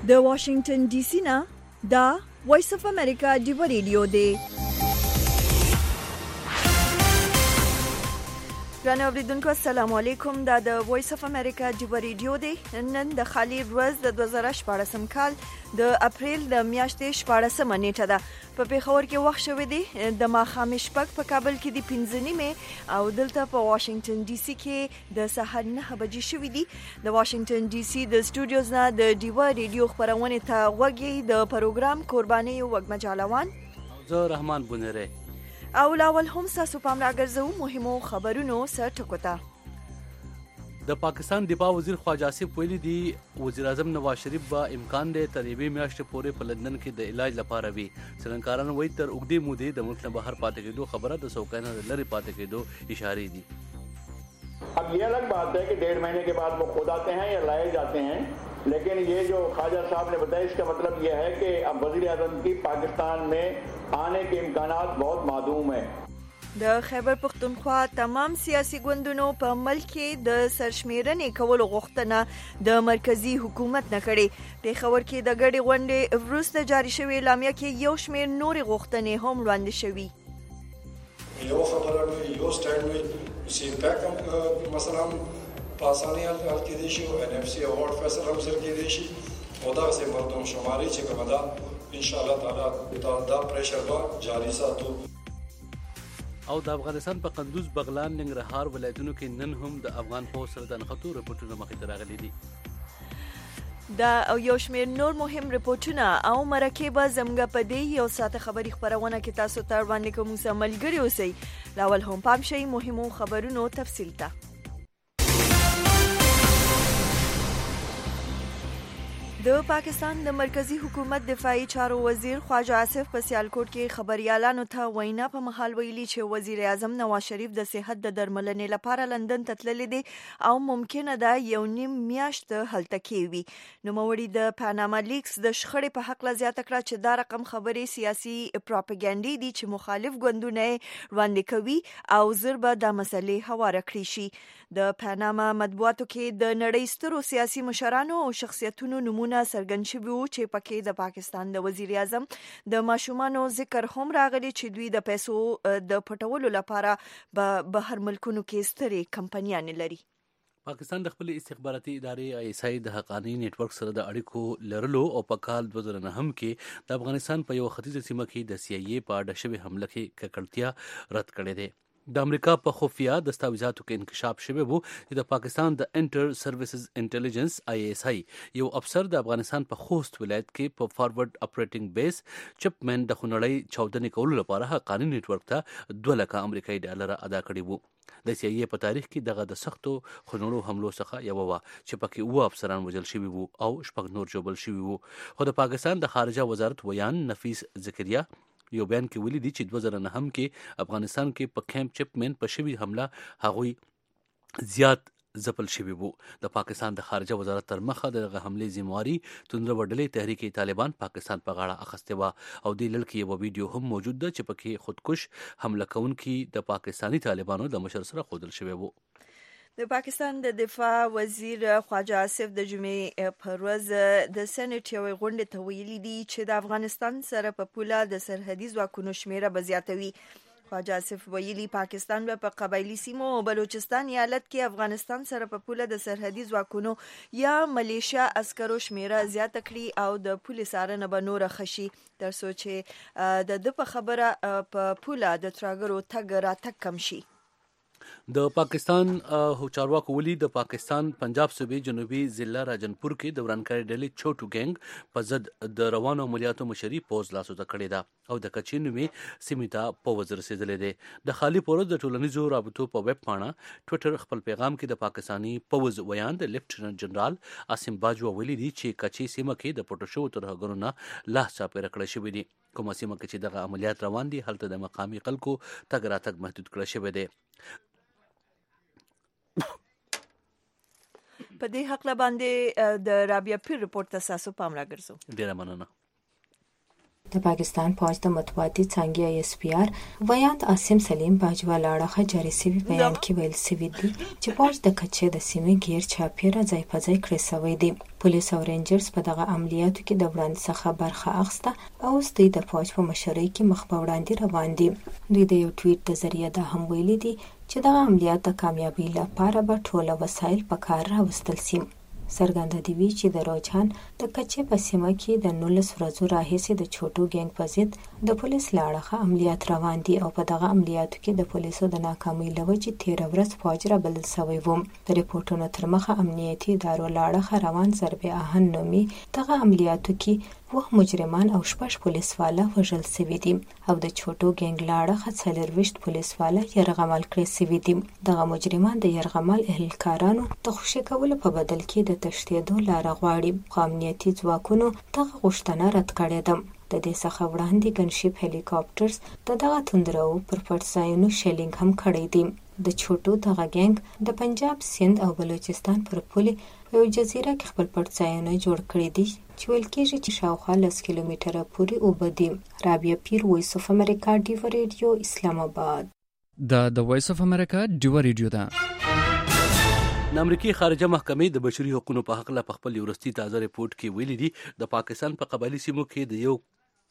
د واشنگټن ډي سي نه دا وایس اف امریکا دی ریډیو دی. ګرانو اوریدونکو السلام علیکم. دا د وایس اف امریکا دی ریډیو دی. نن د خالي ورځ د 2014 کال د اپریل د میاشتې 14 نیټه ده. په پیښور کې وخت شوی دی د ماښام شپږ، په کابل کې د 5 نیمه او دلته په واشنگټن ډي سي کې د سهار 9 بجې شوی دی. د واشنگټن ډي سي د سټوډیوز نه د دیوا ریډیو خبرونه ته وګورئ. د پروګرام قرباني وګمه جالوان زه رحمان بونره او لاول هم ساسو پام راګرځو مهمو خبرونو سره ټکوتا. د پاکستان دفاع وزیر خواجه آصف ویلي دی وزیر اعظم نواز شریف با امکان دی تر یوې میاشتې پورې په لندن کې د علاج لپاره وي. څرنګکاران وایي تر اوږدې مودې د ملک نه بهر پاتې کېدو خبره د څوکۍ نه لرې پاتې کېدو اشارې دي. अब ये अलग बात है कि 1.5 महीने के बाद वो खुद आते हैं या लाए जाते हैं, लेकिन ये जो ख्वाजा साहब ने बताया इसका मतलब ये है कि अब वज़ीर आज़म की पाकिस्तान में आने के इम्कानात बहुत मादूम है. د خیبر پختونخوا تمام سیاسي ګوندونو په ملک کې د سرشمیرنې کولو غوښتنه د مرکزی حکومت نه کړې. پیښور کې د ګډې غونډې وروسته جاری شوې اعلامیه کې یو شمېر نورې غوښتنې هم وړاندې شوي. یو خبره وي، یو سټینډ وي، سی پیک هم مثلا په اسانۍ حل کېدی شي او ان اف سی اوارډ فیصله هم سره کېدی شي او دغسې مردم شماري چې کومه ده انشاءالله تعالی دا پریشر به جاري ساتو. او د افغانستان په قندوز، بغلان، ننګرهار ولایتونو کې نن هم د افغان پوځ سره د نښتو رپورټونه مخې ته راغلي دي. دا او یو شمېر نور مهم رپورټونه او مرکې به زموږ په دې یو ساعته خبري خپرونه کې تاسو ته وړاندې کوم. موږ سره ملګري اوسئ. لاول هم پام شئ مهمو خبرونو تفصیل ته. د پاکستان د مرکزی حکومت دفاعي چارو وزیر خواجه آصف په سیالکوټ کې خبريالانو ته وینا په محل ویلي چې وزیر اعظم نواز شریف د صحت د درملنې لپاره لندن ته تللی دی او ممکنه ده یو نیم میاشت هلته کې وي. نوموړي د پاناما لیکس د شخړې په حق لا زیاته کړه چې دا رقم خبرې سیاسي پروپاګاندا دي چې مخالف ګوندونه وړاندې کوي او زر به د مسلې هواره کړی شي. د پاناما مطبوعاتو کې د نړۍ سترو سیاسي مشرانو او شخصیتونو نمونه سرګن شوي وو چې پکې د پاکستان د وزیر اعظم د ماشومانو ذکر هم راغلی چې دوی د پیسو د پټولو لپاره به بهر ملکونو کې سترې کمپنیانې لري. پاکستان د خپل استخباراتي ادارې آی اس آی د حقانی نیټ ورک سره د اړیکو لرلو او په کال 2009 کې د افغانستان په یو ختیځه سیمه کې د سی ای ای په اړه شوې حمله کې ککړتیا رد کړې ده. د امریکا په خفیه دستاویزاتو کې انکشاف شوی وو چې د پاکستان د انټر سروسز انټيليجنس آی اس آی یو افسر د افغانستان په خوست ولایت کې په فارورډ اپریټینګ بیس چپمن د خنړی چاودنې کولو لپاره حقانی نیټ ورک ته 2 لک امریکایي ډالر ادا کړي وو. د سی ای ای په تاریخ کې دغه د سختو خنړو حملو څخه یو و چې پکې 2 افسران وژل شوي وو او 6 نور ژوبل شوي وو. خو د پاکستان د خارجه وزارت ویان نفیس ذکریا یو بیان کې ویلي دي چې 2009 کې افغانستان کې په کیمپ چپمن په شوی حمله هغوی زیات ځپل شوي وو. د پاکستان د خارجه وزارت تر مخه دغه حملې ذمہواری توندره وډلې تحریک طالبان پاکستان په غاړه اخیسته و او د لړ کې یو ویډیو هم موجود ده چې پکې خودکش حمله کوونکي د پاکستانی طالبانو د مشر سره خودل شوی وو. د پاکستان د دفاع وزیر خواجه آصف د جمعې په ورځ د سېنات یوې غونډې ته ویلي دي چې د افغانستان سره په پوله د سرحدي ځواکونو شمیره به زیاتوي. خواجه آصف ویلي پاکستان به په قبایلی سیمو او بلوچستان ایالت کې افغانستان سره په پوله د سرحدي ځواکونو یا ملیشیا عسکرو شمیره زیاته کړي او د پولیس څارنه به نور خشي تر څو چې د په خبره په پوله د تراګرو تګ راتګ کم شي. د پاکستان چارواکو ویلي د پاکستان پنجاب صوبې جنوبي ضلع راجنپور کې د ورانکاري ډلې چوټو ګنګ په ضد د روانو عملیاتو مشري پوز لاسو ته کړې ده او د کچې نومې سیمې ته پوز رسېدلې ده. د خالي پوز د ټولنیزو رابطو په ویب پاڼه ټویټر خپل پیغام کې د پاکستانی پوز ویان د لیفټننټ جنرال عاصم باجوا ویلي دي چې کچې سیمه کې د پټو شو ترهګرو نه لاس چاپېره کړی شوی دي. کومه سیمه کې چې دغه عملیات روان دي هلته د مقامي خلکو تګ راتګ محدود کړی شوی دی. په دې حق باندې د رابعه پیر رپورت تاسو پام راګرځو. ډیره مننه. د پاکستان فوج د مطبوعاتي څانګې SPR ویاند عاصم سلیم باجوا لاړه جاري سوي بیان کې ویل سوي دي چې فوج د کچې د سیمې غیر چاپیره ځای په ځای کړی سوی دی. پولیس او رینجرز په دغه عملیاتو کې د وړاندې څخه برخه اخیسته او دوی د فوج په مشرۍ کې مخ په وړاندې روان دي. دوی د یو ټویټ د ذریعه دا هم ویلي دي چې دغه عملیات د کامیابی لپاره به ټول وسایل په کار راوستل شي. څرګنده دی چې د روجان د کچې په سیمه کې د 19 ورځو راهیسې د چوټو ګینګ په ضد د پولیس لاړه عملیات روان دي او په دغه عملیاتو کې د پولیسو د ناکامۍ له وجې 13 ورځ فوج رابلل شوی و. د ریپورتونو تر مخه امنیتي ادارو لاړه روان ضرب آهن نومي دغه عملیاتو کې 9 مجرمان او 6 پولیسواله وژل شوي دي او د چوټو ګینګ لاړه 24 پولیسواله یرغمل کړی شوي دي. دغه مجرمان د یرغمل اهلکارانو د خوشي کولو په بدل کې د تښتېدو لاره غواړي. خو امنیتي ځواکونو دغه غوښتنه رد کړې ده. د دې څخه وړاندې ګنشپ هلیکاپټرز دغه توندرو پر پټ ځایونو شیلینګ هم کړی دی. د چوټو دغه ګینګ د پنجاب، سند او بلوچستان پر پولې یو جزیره کې خپل پټ ځایونه جوړ کړي دي چې ویل کېږي چې شاوخوا 10 کیلومتره پورې اوبه دي. رابعه پیر، وایس اف امریکا، ډیو ریډیو، اسلام آباد. د وایس اف امریکا ډیو ریډیو ده. د امریکای خارجه محکمې د بشري حقوقو په حق له خپل ورستي تازه ریپورت کې ویلي دي د پاکستان په قبایلی سیمو کې د یو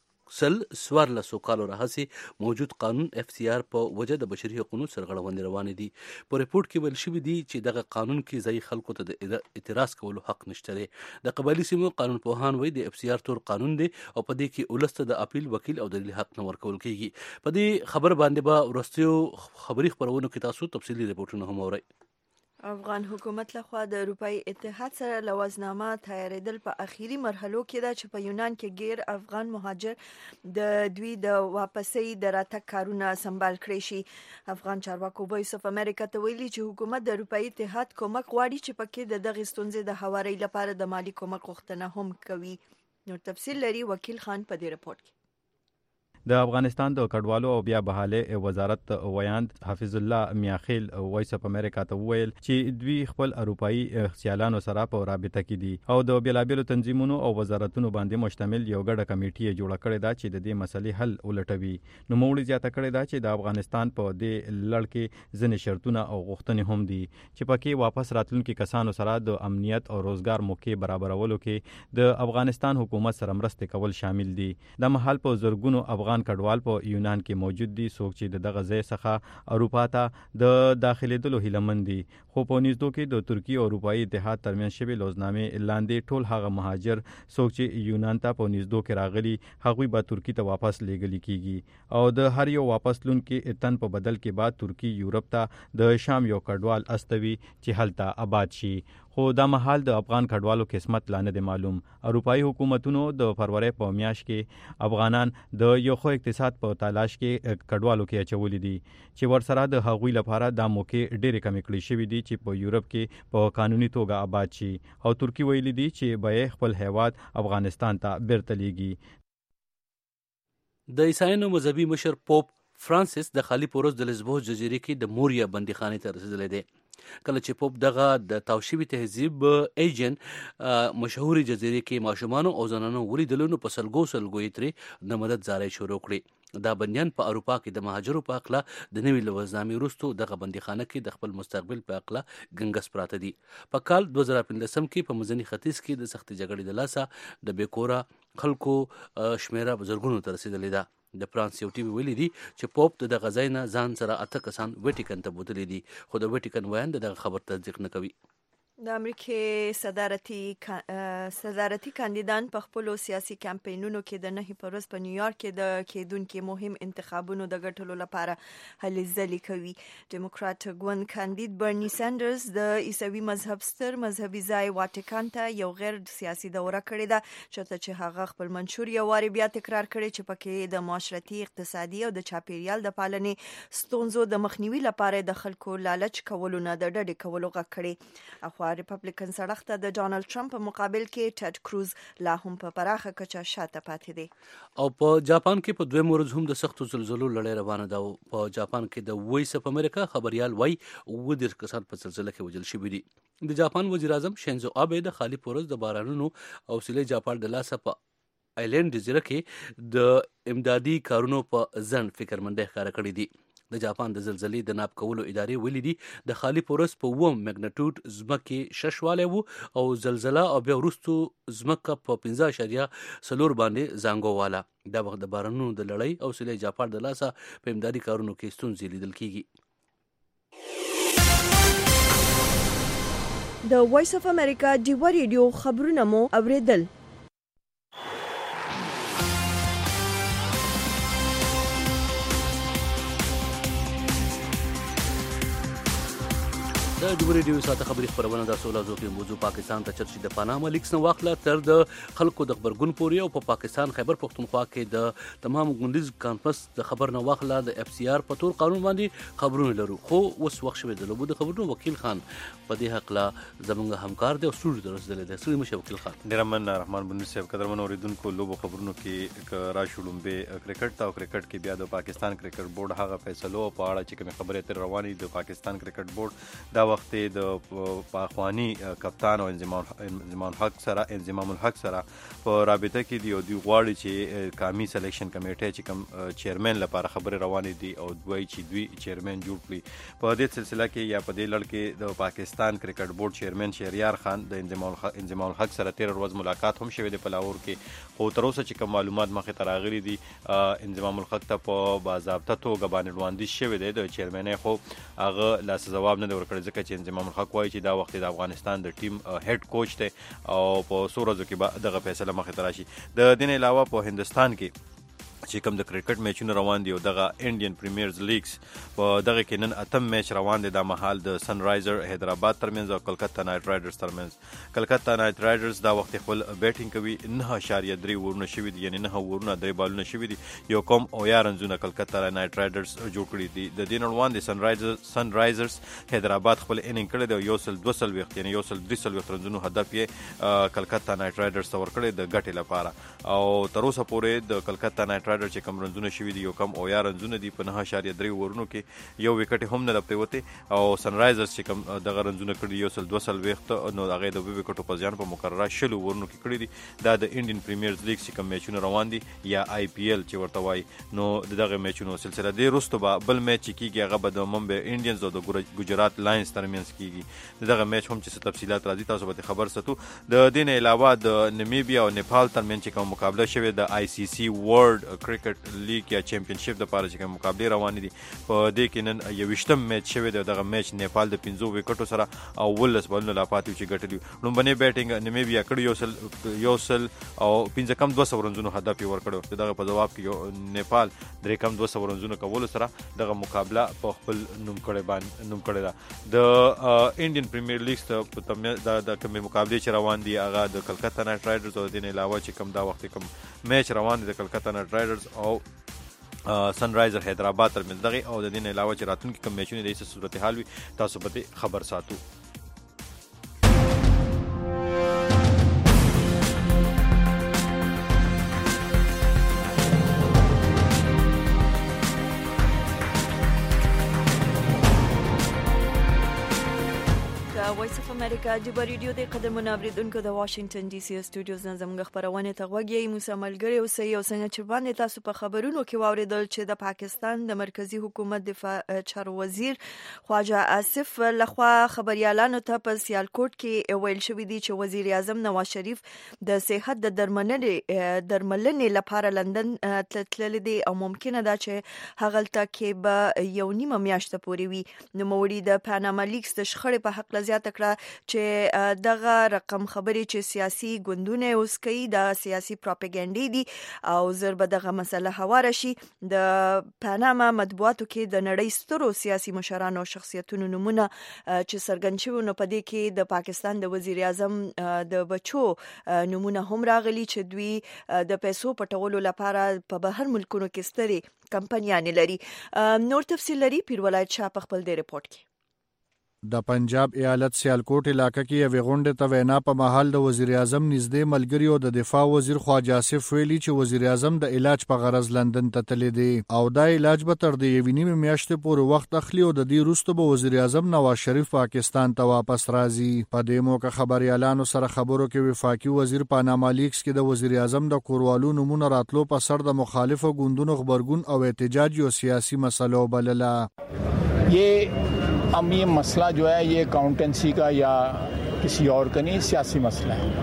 سوار کالو راهسې موجود قانون FCR په وجه د بشري حقوقو سرغړونې روانې دي. په ریپورت کې ویل شوی دی چې دغه قانون کې ځای خلکو ته د اعتراض کولو حق نشته دی. د قبایلی سیمو قانون پوهان وایي د FCR تور قانون دی او په دې کې ولست د اپیل وکیل او دلیل حق نه ورکول کیږي. په دې خبر باندې به ورستیو خبري خبرونو کې تاسو تفصیلی ریپورتونه هم اورئ. افغان حکومت لخوا د اروپאי اتحاد سره لوازنامه تیارېدل په اخیری مرحلو کې ده چې په یونان کې غیر افغان مهاجر د دوی د واپسۍ د راتګ کارونه سمبال کړی شي. افغان چارواکو وایس اف امریکا ته ویلي چې حکومت د اروپאי اتحاد کومک غواړي چې پکې د دغه ستونزې د هواري لپاره د مالی کومک غوښتنه هم کوي. نور تفصیل لري وکیل خان په دې رپورت کې. د افغانستان د کډوالو او بیا بحاله وزارت ویاند حفیظ الله میاخیل وایس اف امریکا ته ویل چې دوی خپل اروپאי خیالانو سره په رابطه کې دي او د بیلابیلو تنظیمونو او وزارتونو باندې مشتمل یو ګډه کمیټه جوړه کړې ده چې د دې مسلې حل ولټوي. نو موږ زیاته کړې ده چې د افغانستان په دې لړ کې ځینې شرطونه او غوښتنې هم دي چې پکې واپس راتلونکي کسانو سره د امنیت او روزګار موقع برابرولو کې د افغانستان حکومت سره مرسته کول شامل دي. د محل په زرګونو افغان کډوال په یونان کې موجود دي څوک چې د دغه ځای څخه اروپا ته د داخليدلو هیلمن دي. خو په نږدې کې د ترکیه او اروپאי اتحاد ترمنځ شوی لوزنامې لاندې ټول هغه مهاجر څوک چې یونان ته په نږدې کې راغلي هغوی به ترکیه ته واپس لیږل کیږي او د هر یو واپس لونکي تن په بدل کې بعد ترکیه یورپ ته د شام یو کډوال استوي چې هلته آباد شي. خو دا مهال د افغان کډوالو قسمت لا نه دی معلوم. اروپאי حکومتونو د فروری په میاشت کې افغانان د یو خو اقتصاد په تلاش کې کډوالو کې اچولي دي چې ورسره د هغوی لپاره د موقع ډېرې کمې کړې شوې دي چې په یورپ کې په قانوني توګه آباد شي او ترکیه ویلي دي چې به خپل هیواد افغانستان ته بیرته لیږي. د عیسایانو مذهبي مشر پوپ فرانسیس د خالی پوروز د لزبوس جزیرې کې د موریا بندیخانې ته رسیدلی دی. کله چې پوپ دغه د تاوشوي تهذیب ایجن مشهوري جزیرې کې ماشومانو او زنانو ولیدلو نو په سلګو یې ترې د مدد زارۍ شروع کړې. دا بندیان په اروپا کې د مهاجرو په اقلا د نوي لوزنامې وروسته دغه بندیخانه کې د خپل مستقبل په اقلا ګنګس پراته دي. په کال 2015 کې په مزني ختیځ کې د سختي جګړې د لاسه د بیکورا خلکو شمیره بزرګونو ته رسیدلې ده. د فرانس یو ټي وی ویلي دي چې پوپ د دغه ځای نه ځان سره 8 کسان ویټیکن ته بوتلي دي خو د ویټیکن ویاند دغه خبر تصدیق نه کوي. د امریکای صدارتي کاندیدان په خپل سیاسي کمپاینونو کې د 9 پروز په نیویارک کې د کېدونکو مهم انتخابونو د ګټلو لپاره هلې ځلې کوي. ډیموکرات ګوند کاندید برني سانډرز د عیسوي مذهب ستر مذهبي ځای واټیکان ته یو غیر سیاسي دوره کړې ده چې هغه خپل منشور یو واری بیا تکرار کړي چې پکې د معاشرتي اقتصادي او د چاپیریال د پالنې ستونزو د مخنیوي لپاره د خلکو لالچ کولو نه د ډډې کولو غږ کړي. اخوا ریپبلیکن سړښت ته د ډونالد ټرمپ په مقابل کې ټیډ کروز لا هم په پراخه کچه شاته پاتې دی. او په جاپان کې په دویم ورځ هم د سختو زلزلو لړۍ روانه ده. په جاپان کې د وایس اف امریکا خبريال وای 10 کسان په زلزلې کې وژل شوي دي. د جاپان وزیر اعظم شینزو آبه د خالی پورز د بارانونو او سیلې جاپان د لاسه په آیلند جزیره کې د امدادي کارونو په ځنډ فکرمندۍ ښکاره کړې دي. د جاپان د زلزلې د ناپ کولو ادارې ویلي دي د خالي پورس په 9 میګنیټیوډ ځمکې ششوالی وو او زلزله او بیا وروستو ځمکه په 15.4 باندې زانګو واله. دا وخت د بارانونو د لړۍ او سیلۍ جاپان د لاسه په امدادي کارونو کې ستونزې لیدل کیږي. د وایس اف امریکا ډیوا ریډیو خبرونه مو اوریدل. د ډیوا ریډیو ساته خبري خبرونه د سولازو کې موضوع پاکستان ته چرشي د پاناما لیکس نه واخله تر د خلکو د خبرګون پوري او په پاکستان خیبر پختونخوا کې د تمام غونډیز کانفرنس د خبر نه واخله د اف سی آر په تور قانون باندې خبرونه لرو. خو اوس وخت شوی د لوبو د خبرونو وکیل خان په دې حق لا زمونږ همکار دی او سټوډیو درسدل دي. سړي مشه وکیل خان. ډیرمن رحمان بن صاحب قدرمن اوریدونکو لوبو خبرونو کې را شولم به کرکټ ته او کرکټ کې بیا د پاکستان کرکټ بورډ هغه فیصلو په اړه چې کوم خبره تر رواني د پاکستان کرکټ بورډ دا وخت د پاخوانی کپتان او انضمام الحق سره په رابطه کې دی او دی غواړي چې قومي سلیکشن کمیټه چې کوم چیرمن لپاره خبره روانې دي او دوی چې دوی چیرمن جوړ کړي. په دې سلسله کې یا په دې لړ کې د پاکستان کرکټ بورډ چیرمن شهریار خان د انضمام الحق سره 13 ورځ ملاقات هم شوی دی په لاهور کې. خو تر اوسه چې کوم معلومات مخې ته راغلي دي انضمام الحق ته په باضابطه توګه باندې وړاندیز شوی دی د چیرمن خو هغه لاس جواب نه ورکړي ځکه چې انضمام الحق وایي چې دا وخت د افغانستان د ټیم هډ کوچ دی او په څو ورځو کې دغه فیصله مخې ته راشي. د دې علاوه په هندستان کې چې کوم د کرکټ میچونه روان دي او دغه انډین پریمیرز لیګز په دغه کې نن اتم میچ روان دي د مهال د سن رایزر حیدرآباد ترمنځ او کلکتا نایټ رایډرز ترمنځ. کلکتا نایټ رایډرز دا وخت خپل بیټینګ کوي 9.3 ورونه شوي دي یعنی 9 ورونه 3 بالونه شوي دي. یو کوم او یا رنزونه کلکتا نایټ رایډرز جوړ کړي دي. د دین روان دي سن رایزرز حیدرآباد خپل انینګ کړي دی یو سل 200 وخت یعنی یو سل 300 وخت رنزونو هدف یې کلکتا نایټ رایډرز ته ورکړي د ګټې لپاره او تر اوسه پورې د کلکتا نایټ رایډر چې کم رنزونه شوي دي یو کم او یا رنزونه دي په 9.3 ورونو کې یو وکټ هم نه پریوته او سن رایزرز چې کم دغه رنزونه کړي یو سل 200 وخت نو هغه د وکټو په ځان په مقرره شلو ورونو کې کړي دي. دا د انډین پریمیرز لیګ چې کم میچونه روان دي یا آی پی ایل چې ورته وایي نو دغه میچونو سلسله دی رستو به بل میچ کیږي هغه به د ممبئی انډینز او د ګجرات لاینز ترمنځ کیږي. دغه میچ هم چې تفصيلات راځي تاسو به خبر ستو. د دین علاوه د نمیبیا او نیپال ترمنځ چې کوم مقابله شوه د آی سی سی ورلد کرکټ لیګ یا چمپionship د پاره چې کوم مقابله روان دي په دې کې نن یو وشتم میچ شوی دی. دغه میچ نیپال د 15 وکټو سره او ولس بلنه لا پاتې چې ګټلی لومبني بیټینګ نمیبیا کړی یو سل او 15 کم 200 رنزونو هدف ورکړو. دغه په جواب کې نیپال درې کم 200 رنزونو کول سره دغه مقابله په خپل نوم کړی دا. د انډین پریمیر لیګ ته د کوم مقابله چې روان دي هغه د کلکتا نایټ رایډرز او د علاوه چې کوم دا وخت کوم میچ روان دي د کلکتا نایټ رایډرز او سن رایزر حیدرآباد ترمنځ دغه او د دین علاوه چې راتلونکي کوم میچونه د ایسه صورتحال وي تاسو به خبر ساتو. وایس اف امریکا ډیوا ریډیو د قدمونو اوریدونکو د واشنگټن ډي سي سټوډیوز نه زموږ خبرونه ته غوږی موسی ملګری او سې او څنګه چې باندې تاسو په خبرونو کې واوریدل چې د پاکستان د مرکزی حکومت دفاع چارو وزیر خواجه آصف لخوا خبريالانو ته په سیالکوټ کې ویل شوې دي چې وزیر اعظم نواز شریف د صحت د درملنې لپاره لندن تللی دی او ممکنه ده چې هغلته کې به یو نیمه میاشت پورې وي. نو موري د پاناما لیکس د شخړې په حق لزیات کړه چې دغه رقم خبري چې سیاسي ګوندونه اوس کوي د سیاسي پروپاګاندا دي او زر به دغه مسله هواره شي. د پاناما مطبوعاتو کې د نړۍ سترو سیاسي مشرانو او شخصیتونو نمونه چې څرګند شوی نو په دې کې د پاکستان د وزیر اعظم د بچو نمونه هم راغلي چې دوی د پیسو پټولو لپاره په بهر ملکونو کې ستري کمپنیانې لري. نور تفصیل لري پیر ولایت شاه په خپل د ریپورت کې. د پنجاب ایالت سیالکوټ علاقې کې یوې غونډې ته وینا په محل د وزیر اعظم نږدې ملګری او د دفاع وزیر خواجه آصف ویلي چې وزیر اعظم د علاج په غرض لندن ته تللی دی او دا علاج به تر د یوې نیمې میاشتې پورې وخت اخلي او د دې وروسته به وزیر اعظم نواز شریف پاکستان ته واپس راځي. په دې موقع خبريالانو سره خبرو کې وفاقي وزیر پاناما لیکس کې د وزیر اعظم د کوروالو نمونه راتلو په سر د مخالفو ګوندونو خبرګون او احتجاج یو سیاسي مسله وبلله. अब ये मसला जो है ये अकाउंटेंसी का या किसी और का नहीं, सियासी मसला है.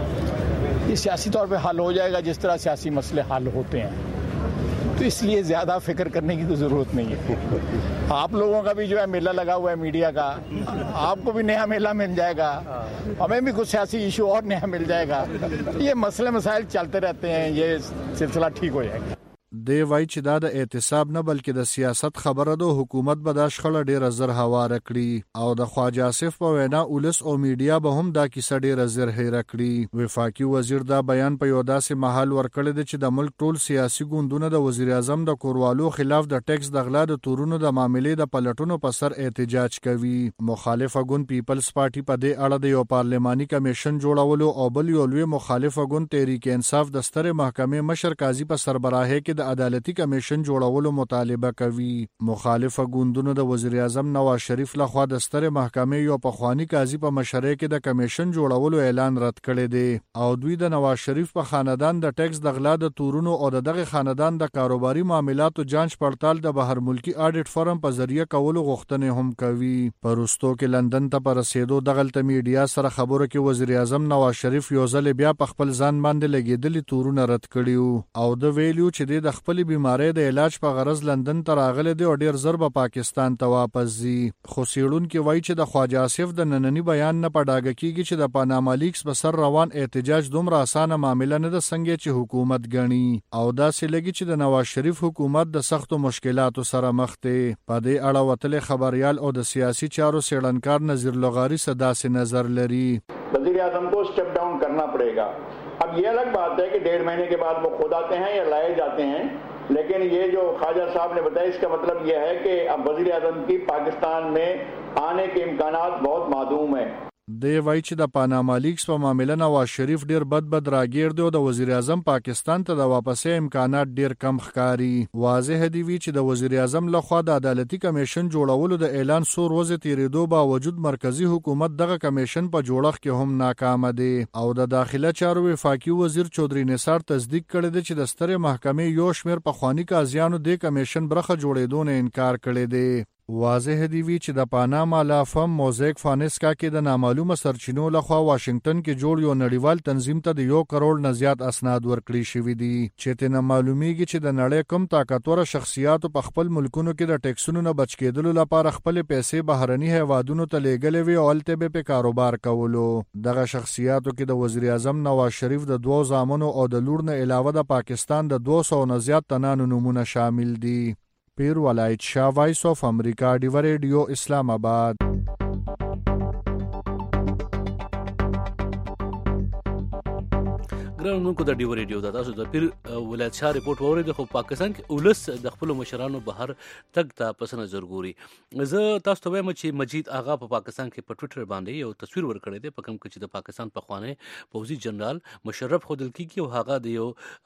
ये सियासी तौर पे हल हो जाएगा जिस तरह सियासी मसले हल होते हैं, तो इसलिए ज़्यादा फिक्र करने की तो ज़रूरत नहीं है. आप लोगों का भी जो है मेला लगा हुआ है मीडिया का, आपको भी नया मेला मिल जाएगा, हमें भी कुछ सियासी इशू और नया मिल जाएगा. ये मसले मसाइल चलते रहते हैं, ये सिलसिला ठीक हो जाएगा. دی وای چې دا د اعتصاب نه بلکې د سیاست خبره ده. حکومت به دا شخړه ډیره زر هواره کړي او د خواجه آصف په وینا اولس او میډیا به هم دا کیسه ډیره زر هېره کړي. وفاقي وزیر دا بیان په یو داسې محل ورکړی دی چې د ملک ټول سیاسي ګوندونه د وزیر اعظم د کوروالو خلاف د ټیکس د غلا د تورونو د معاملې د پلټونو په سر احتجاج کوي. مخالفه ګوند پیپلز پارټي په دې اړه د یو پارلماني کمیشن جوړولو او بل یو لوی مخالفه ګوند تحریک انصاف د سترې محکمې مشر قاضي په سربراهۍ کې د عدالتي کمیشن جوړولو مطالبه کوي. مخالفه ګوندونو د وزیر اعظم نواز شریف لخوا د سترې محکمې یو پخوانی قاضي په مشرۍ کې د کمیشن جوړولو اعلان رد کړی دی او دوی د نواز شریف په خاندان د ټیکس د غلا د تورونو او دغه خاندان د کاروباري معاملاتو جانچ پړتال د بهر ملکی آډیټ فرم په ذریعہ کولو غوښتنې هم کوي. پروستو کې لندن ته پر رسیدو دغلت میډیا سره خبرو کې وزیر اعظم نواز شریف یو ځل بیا په خپل ځان باندې لګیدلي تورونه رد کړیو او د ویلیو چې د خپل بیماری د علاج په غرض لندن ته راغلی دی او ډیر زر به پاکستان ته واپس ځي. خو څېړونکي وایي چې د خواجه آصف د ننني بیان نه په ډاګه کیږي چې د پاناما لیکس په سر روان احتجاج دومره اسانه معامله نه ده څنګه چې حکومت ګڼي او داسې لګي چې د نواز شریف حکومت د سختو مشکلاتو سره مخ دی. په دې اړه وتلې خبريال او د سیاسي چارو څېړنکار نذیر لغاري داسې نظر لري. वजीर आजम को स्टेप डाउन करना पड़ेगा. अब ये अलग बात है कि 1.5 महीने के बाद वो खुद आते हैं या लाए जाते हैं, लेकिन ये जो ख्वाजा साहब ने बताया इसका मतलब ये है कि अब वजीर आजम की पाकिस्तान में आने के इम्कानात बहुत मादूम है. دی وای چې د پاناما لیکس په معاملې نواز شریف ډیر بد راګیر دی او د وزیر اعظم پاکستان ته د واپسې امکانات ډیر کم ښکاري. واضح دی چې د وزیر اعظم لخوا د عدالتي کمیشن جوړولو د اعلان څو ورځې تیریدو باوجود مرکزی حکومت دغه کمیشن په جوړښت کې هم ناکام دی او د داخله چارو وفاقي وزیر چودري نثار تصدیق کړی دی چې د سترې محکمې یو شمېر پخوانی قاضیانو د کمیشن برخه جوړېدو نه انکار کړی دی. واضح دی چې د پاناما لا فم موزیک فانسکا کې د نامعلومه سرچینو لخوا واشنگټن کې جوړ یو نړیوال تنظیم ته د 1 کروڑ نه زیات اسناد ورکړي شوی دي چې ته معلومیږي چې د نړۍ کم طاقتور شخصیت په خپل ملکونو کې د ټیکسونو نه بچ کېدلو لپاره خپل پیسې بهرني هیوادونو ته لیږلې وي او الته به کاروبار کولو. دغه شخصیتو کې د وزیر اعظم نواز شریف د 2 زامنو او د لور نه علاوه د پاکستان د 200 نه زیات تنانو نمونه شامل دي. پیر ولایت شاه وایس آف امریکا ډیو ریډیو اسلام آباد. ګرانونکو د ډیو ریډیو د تاسو د پیر ولایت شاه ریپورت وورید. خو پاکستان کې اولس د خپل مشرانو بهر تګ ته پس نظر ګوري. زه تاسو ته وایم چې مجید آغا په پاکستان کې په ټوئیټر باندې یو تصویر ورکړی دی په کوم کې چې د پاکستان پخوانی پوځي جنرال مشرف خودل کیږي او هغه د یو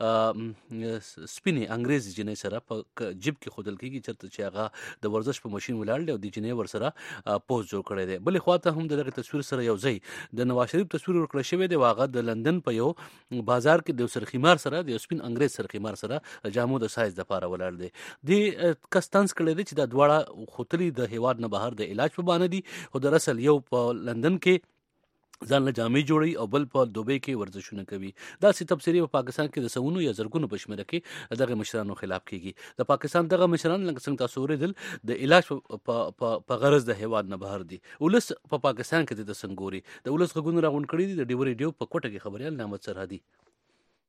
سپینې انګریزي جنې سره په جیب کې خودل کیږي چې هغه د ورزش په ماشين ولاړ دی او د جنې ور سره پوز جوړ کړی دی. بلې خواته هم دغه تصویر سره یو ځای د نواز شریف تصویر ورکړل شوی دی. هغه د لندن په یو بازار کې د سرخمار سره د سپین انګریز سرخمار سره جامو د سایز د پاره ولاړ دی. د کستانس کړي دي چې د دواړه خوتلی د هیواد نه بهر د علاج په باندې دي او د رسل یو په لندن کې ځان له جامې جوړي او بل په دوبۍ کې ورزشونه کوي. دا سي تبصري په پاکستان کې د سونو یا زرګونو په شمېر کې دغه مشرانو خلاف کیږي. د پاکستان دغه مشران لکه څنګه تاسو ورېدل د علاج په غرض د هیواد نه بهر دي. ولس په پاکستان کې د سنګوري د ولس غوونه راغون کړي دي. د ډیو ریډیو په کوټه کې خبريال نعمت سرحدي.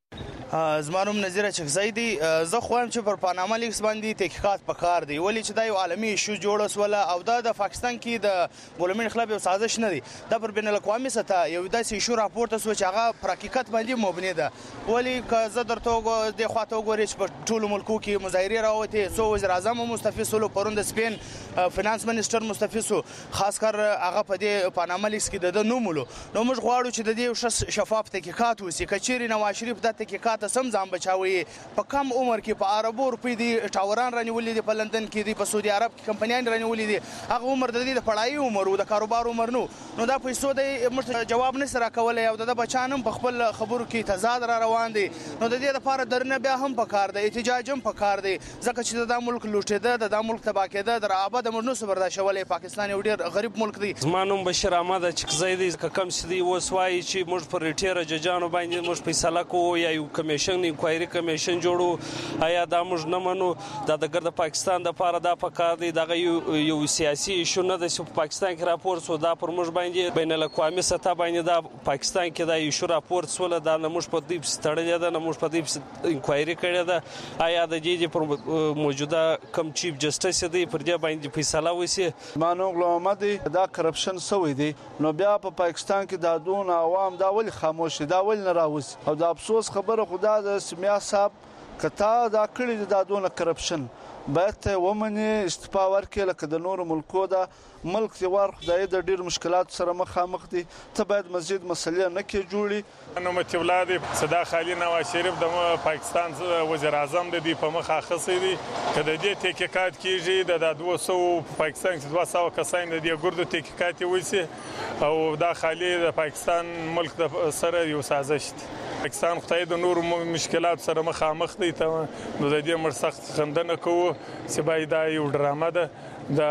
زما نوم نظیر چکزی دی. زه خو هم چې پر پاناما لیکس باندې تحقیقات پکار دی، ولې چې دا یو عالمي ایشو جوړ وسوله او دا د پاکستان کې د ګولمن انقلاب یو سازش نه دی، دا پر بین الاقوامي سطح یو داسې ایشو راپورته شو چې هغه پر حقیقت باندې مبني ده. ولې که زه درته د خواته وګورئ چې په ټولو ملکو کې مظاهرې راوتې، څو وزیر اعظم مستعفي سولو، پرون د سپین فینانس منسټر مستعفي سو، خاص کر هغه په دې پاناما لیکس کې د نومولو. نو موږ غواړو چې د دې شفاف تحقیقات وشي. کچېرې نواز شریف د تحقیقات سم ځان بچاوي، په کم عمر کې په عربو روپۍ دي ټاوران رانیولې دي، په لندن کې دي، په سعودي عرب کې کمپنیان رانیولې دي، هغه عمر د دې د پړایي عمر او د کاروبار عمر نو دا پیسو د موږ جواب نه سره کولای او د بچان هم په خپل خبرو کې تضاد را روان دي. نو د دې لپاره درنه بیا هم پکار دی، احتجاج هم پکار دی، ځکه چې دا ملک لوټېده، د ملک تباه کېده، د رعابه د مرنو برداشتولې. پاکستان یو ډېر غریب ملک دی. زما نوم بشیر احمد چکزی دی. که کم سدي اوس وایي چې موږ پر ریټیر ججانو باندې موږ فیصله کوو یا یو کمیشن انکوایري کمیشن جوړو، آیا دا موږ نه منو؟ دا د ګرد پاکستان د پاره دا پکار دی، دغه یو سیاسي ایشو نه ده چې په پاکستان کې راپورټ سو، دا پر موږ باندې بین الاقوامي سطح باندې دا پاکستان کې دا ایشو راپورټ سول، دا نه موږ په دې ستړلې ده، نه موږ په دې انکوایري کړې ده. آیا د دې پر موجوده کم چیف جسټس دی پر دې باندې فیصله وشي؟ مانو غلامت دی دا کرپشن سوی دی، نو بیا په پاکستان کې دا دون عوام دا ول خاموش دا ول نه راوځي. او د افسوس خبره خدا د سمیا صاحب کتا دا کړی دا دون کرپشن باید ته ومني، استعفا ورکړي. لکه د نور ملکو دا ملک دی وار خدای د ډیر مشکلات سره مخامخ دي، ته باید مزید مسلې نه کې جوړي. نو متولاد صدا خالي نواز شریف د پاکستان وزیر اعظم د دې په مخه خصې دي، کله دې تحقیقات کیږي د 200 پاکستان کې 200 کسان د دې ګردو تحقیقات وشي او دا خالي د پاکستان ملک د سره یو سازش دی. پاکستان خدای د نور مشکلات سره مخامخ دی، ته نو د دې مر سخت خندنه کوو چې باید دا یو ډرامه ده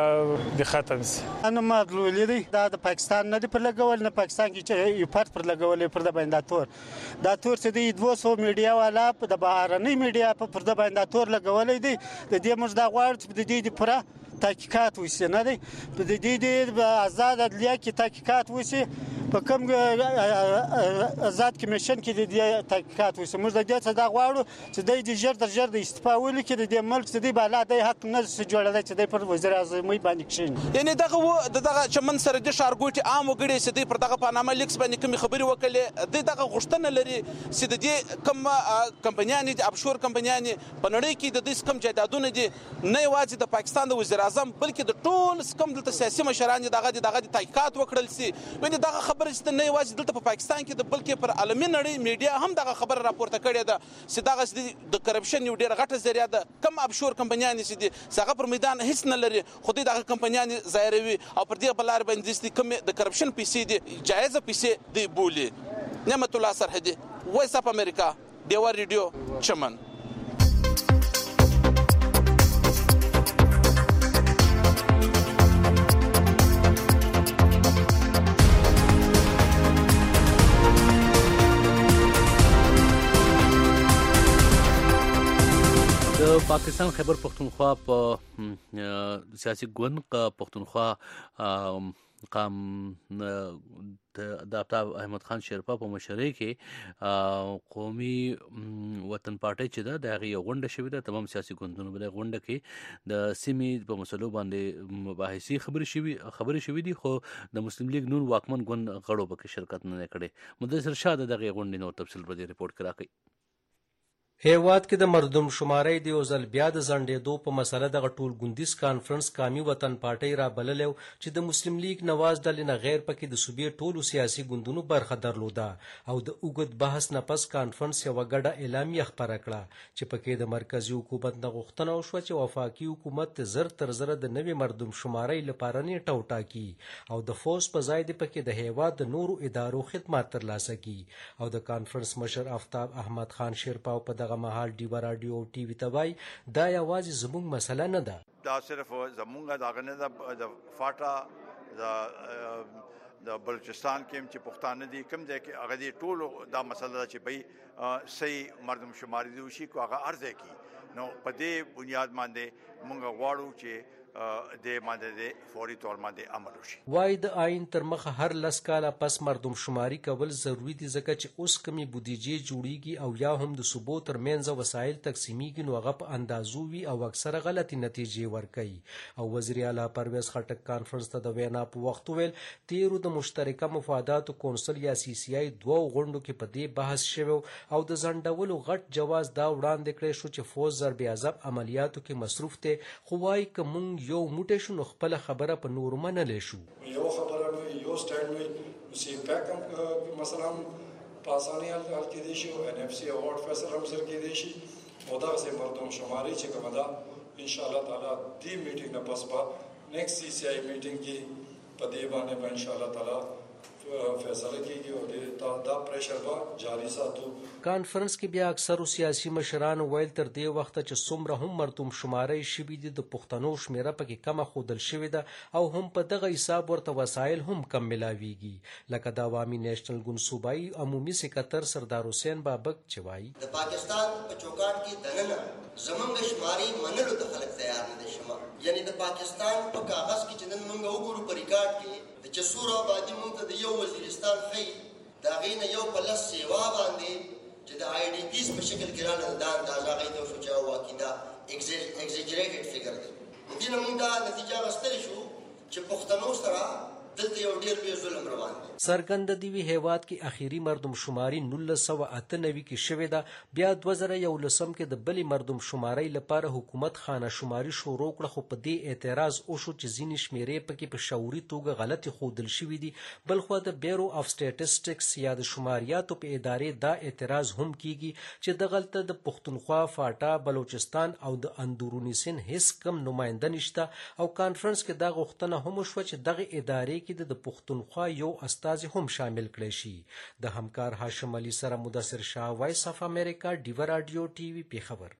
د ختم سي. انا ما دلولې دی دا د پاکستان نه دی پر لګول، نه پاکستان کې چې یو فرد پر لګولې پر د باندې دا تور چې دی 200 میډیا والا په د بهرنۍ میډیا پر د باندې تور لګولې دی. د دې موږ دا غواړو چې د دې پر تحقیقات وشي، نه دی په دې د آزاد عدلیه کې تحقیقات وشي، په کوم آزاد کمیشن کې د تحقیقات وشي. موږ د دې څخه دا غواړو چې د ژر تر ژر د استعفا ولیکي، د ملک چې دی بالا د حق نه جوړه چې دی پر وزیر اعظم باندې کښیني. یعنی دغه چمن سره د ښارګوټي عام وګړي چې دی پر دغه پاناما لیکس باندې کوم خبري وکړي، دغه غوښتنه لري چې د دې کوم کمپنیانې د ابشور کمپنیانې په نړۍ کې د دې کم جایدادونه دي، نه یوازې د پاکستان د وزیر اعظم بلکې د ټول کم دلته سیاسي مشران دغه تحقیقات وکړل سي. یعنی دغه خبره چې نه یوازې دلته په پاکستان کې بلکې پر عالمي نړۍ میډیا هم دغه خبره راپورته کړې ده چې دغه د کرپشن یو ډېره غټه ذریعہ ده. کم ابشور کمپنیانې چې دي هغه پر میدان هیڅ نه لري، خو دغه کمپنیانې ظاهروي او پر دې بلار باندې کوم د کرپشن پیسې دي جایزه پیسې دی بولي. نعمت الله سرحدي، وایس اف امریکا، دیوا ریډیو، چمن. د پاکستان خیبر پختونخوا په سیاسي ګوند پختونخوا قام د آفتاب احمد خان شیرپا په مشرۍ کې قومي وطن پارټۍ چې ده د هغې یو غونډه شوې ده. تمام سیاسي ګوندونو په دې غونډه کې د سیمې په مسلو باندې مباحثې خبرې شوې دي، خو د مسلم لیگ نون واکمن ګوند غړو پکې شرکت نه کړی. مدثر شاه د دغې غونډې نور تفصیل په دې ریپورټ کې راکوي. هیواد کې د مردم شمارۍ د یو ځل بیا د ځنډېدو په مسله دغه ټول ګوندیز کانفرنس قامي وطن پارټۍ را بللی چې د مسلم لیگ نواز ډلې نه غیر پکې د صوبې ټولو سیاسي ګوندونو برخه درلوده او د اوږد بحث نه پس کانفرنس یوه ګډه اعلامیه خپره کړه چې پکې د مرکزي حکومت نه غوښتنه وشوه چې وفاقي حکومت زر تر زره د نوې مردم شمارۍ لپاره نیټه وټاکي او د فوز په ځای د پکې د هیواد د نورو ادارو خدمات ترلاسه کړي. او د کانفرنس مشر آفتاب احمد خان شیرپا په دغه مهال ډیوا راډیو او ټي وي ته وایي دا یوازې زموږ مسله نه ده، دا صرف زموږ دغه نه ده، د فاټا د بلوچستان کې چې پښتانه دي کوم ځای کې هغه دي ټولو دا مسله ده چې بھئی صحیح مردم شماري دي وشي کو هغه ارزه کی. نو په دې بنیاد باندې موږ غواړو چې د ماده فوري تور باندې عمل وشي. وای د آئین تر مخه هر لس کاله پس مردم شماري کول ضروری دي ځکه چې اوس کمی بودیجې جوړیږي او یا هم د صوبو ترمنځ وسایل تقسیمیږي نو هغه په اندازو وي او اکثره غلطي نتیجې ورکوي. او وزیر اعلی پرویز خټک کانفرنس ته د وینا په وخت ویل تیرو د مشترکه مفاداتو کونسل یا سی سی آی دوه غونډو کې په دې بحث شوی او د ځنډولو غټ جواز دا وړاندې کړی شو چې فوج ضرب عذاب عملیاتو کې مصروف ته خو وای کوم یو موټی شو نو خپل خبره په نور منلی شو. یو خبره وي یو سټاند وي سی پیک هم مثلا په اسانۍ حل کېدی شي او ان اف سی اوارډ فیصله هم سره کېدی شي او دغسې مردم شماري چې کومه ده انشاءالله تعالی دې میټینګ نه پس به نیکسټ سی سی آی میټینګ کې په دې باندې به انشاءالله تعالی فیصله کیږي او دا پریشر به جاری ساتو. کانفرنس کې بیا اکثرو سیاسي مشرانو ویل تر دې وخته چې څومره هم مردم شماري شوي دي د پښتنو شمیره پکې کمه ښودل شوې ده او هم په دغه حساب ورته وسایل هم کم ملاویږي لکه د عوامي نیشنل ګوند صوبایي عمومي سکرتر سردار حسین بابک چې وایي د پاکستان په چوکاټ کې دننه زمونږ شماري منلو ته خلک تیار نه دي شمار یعنی د پاکستان په کاغذ کې چې نن موږ وګورو په ریکارډ کې چې سوره آبادي موږ ته د یو وزیرستان ښیي د هغې نه یو په 10 سیوا باندې چې د آی ډي پیز په شکل کې رانه دا اندازه هغې ته وشو چې واقعي دا ایگزیجریټډ فګر دی. دې نه موږ دا نتیجه اخیستلی شو چې پښتنو سره دلته یو ډېر لوی ظلم روان دی. څرګنده دي وي هیواد کې اخیری مردم شماري 1998 کې شوې ده بیا 2011 کې د بلې مردم شماري لپاره حکومت خانه شماري شروع کړه خو په دې اعتراض وشو چې ځینې شمیرې پکې په شعوري توګه غلطي ښودل شوي دي. بلخوا د بیورو اف سټیټسټکس یا د شماریاتو په ادارې دا اعتراض هم کیږي چې دغلته د پښتونخوا فاټا بلوچستان او د اندروني سند هیڅ کم نماینده نشته او کانفرنس کې دا غوښتنه هم وشوه چې دغه ادارې کې د پښتونخوا یو استازي هم شامل کړي شي. د همکار هاشم علي سره مدثر شاه وایس اف امریکا ډیو رادیو ټي وي پیښور.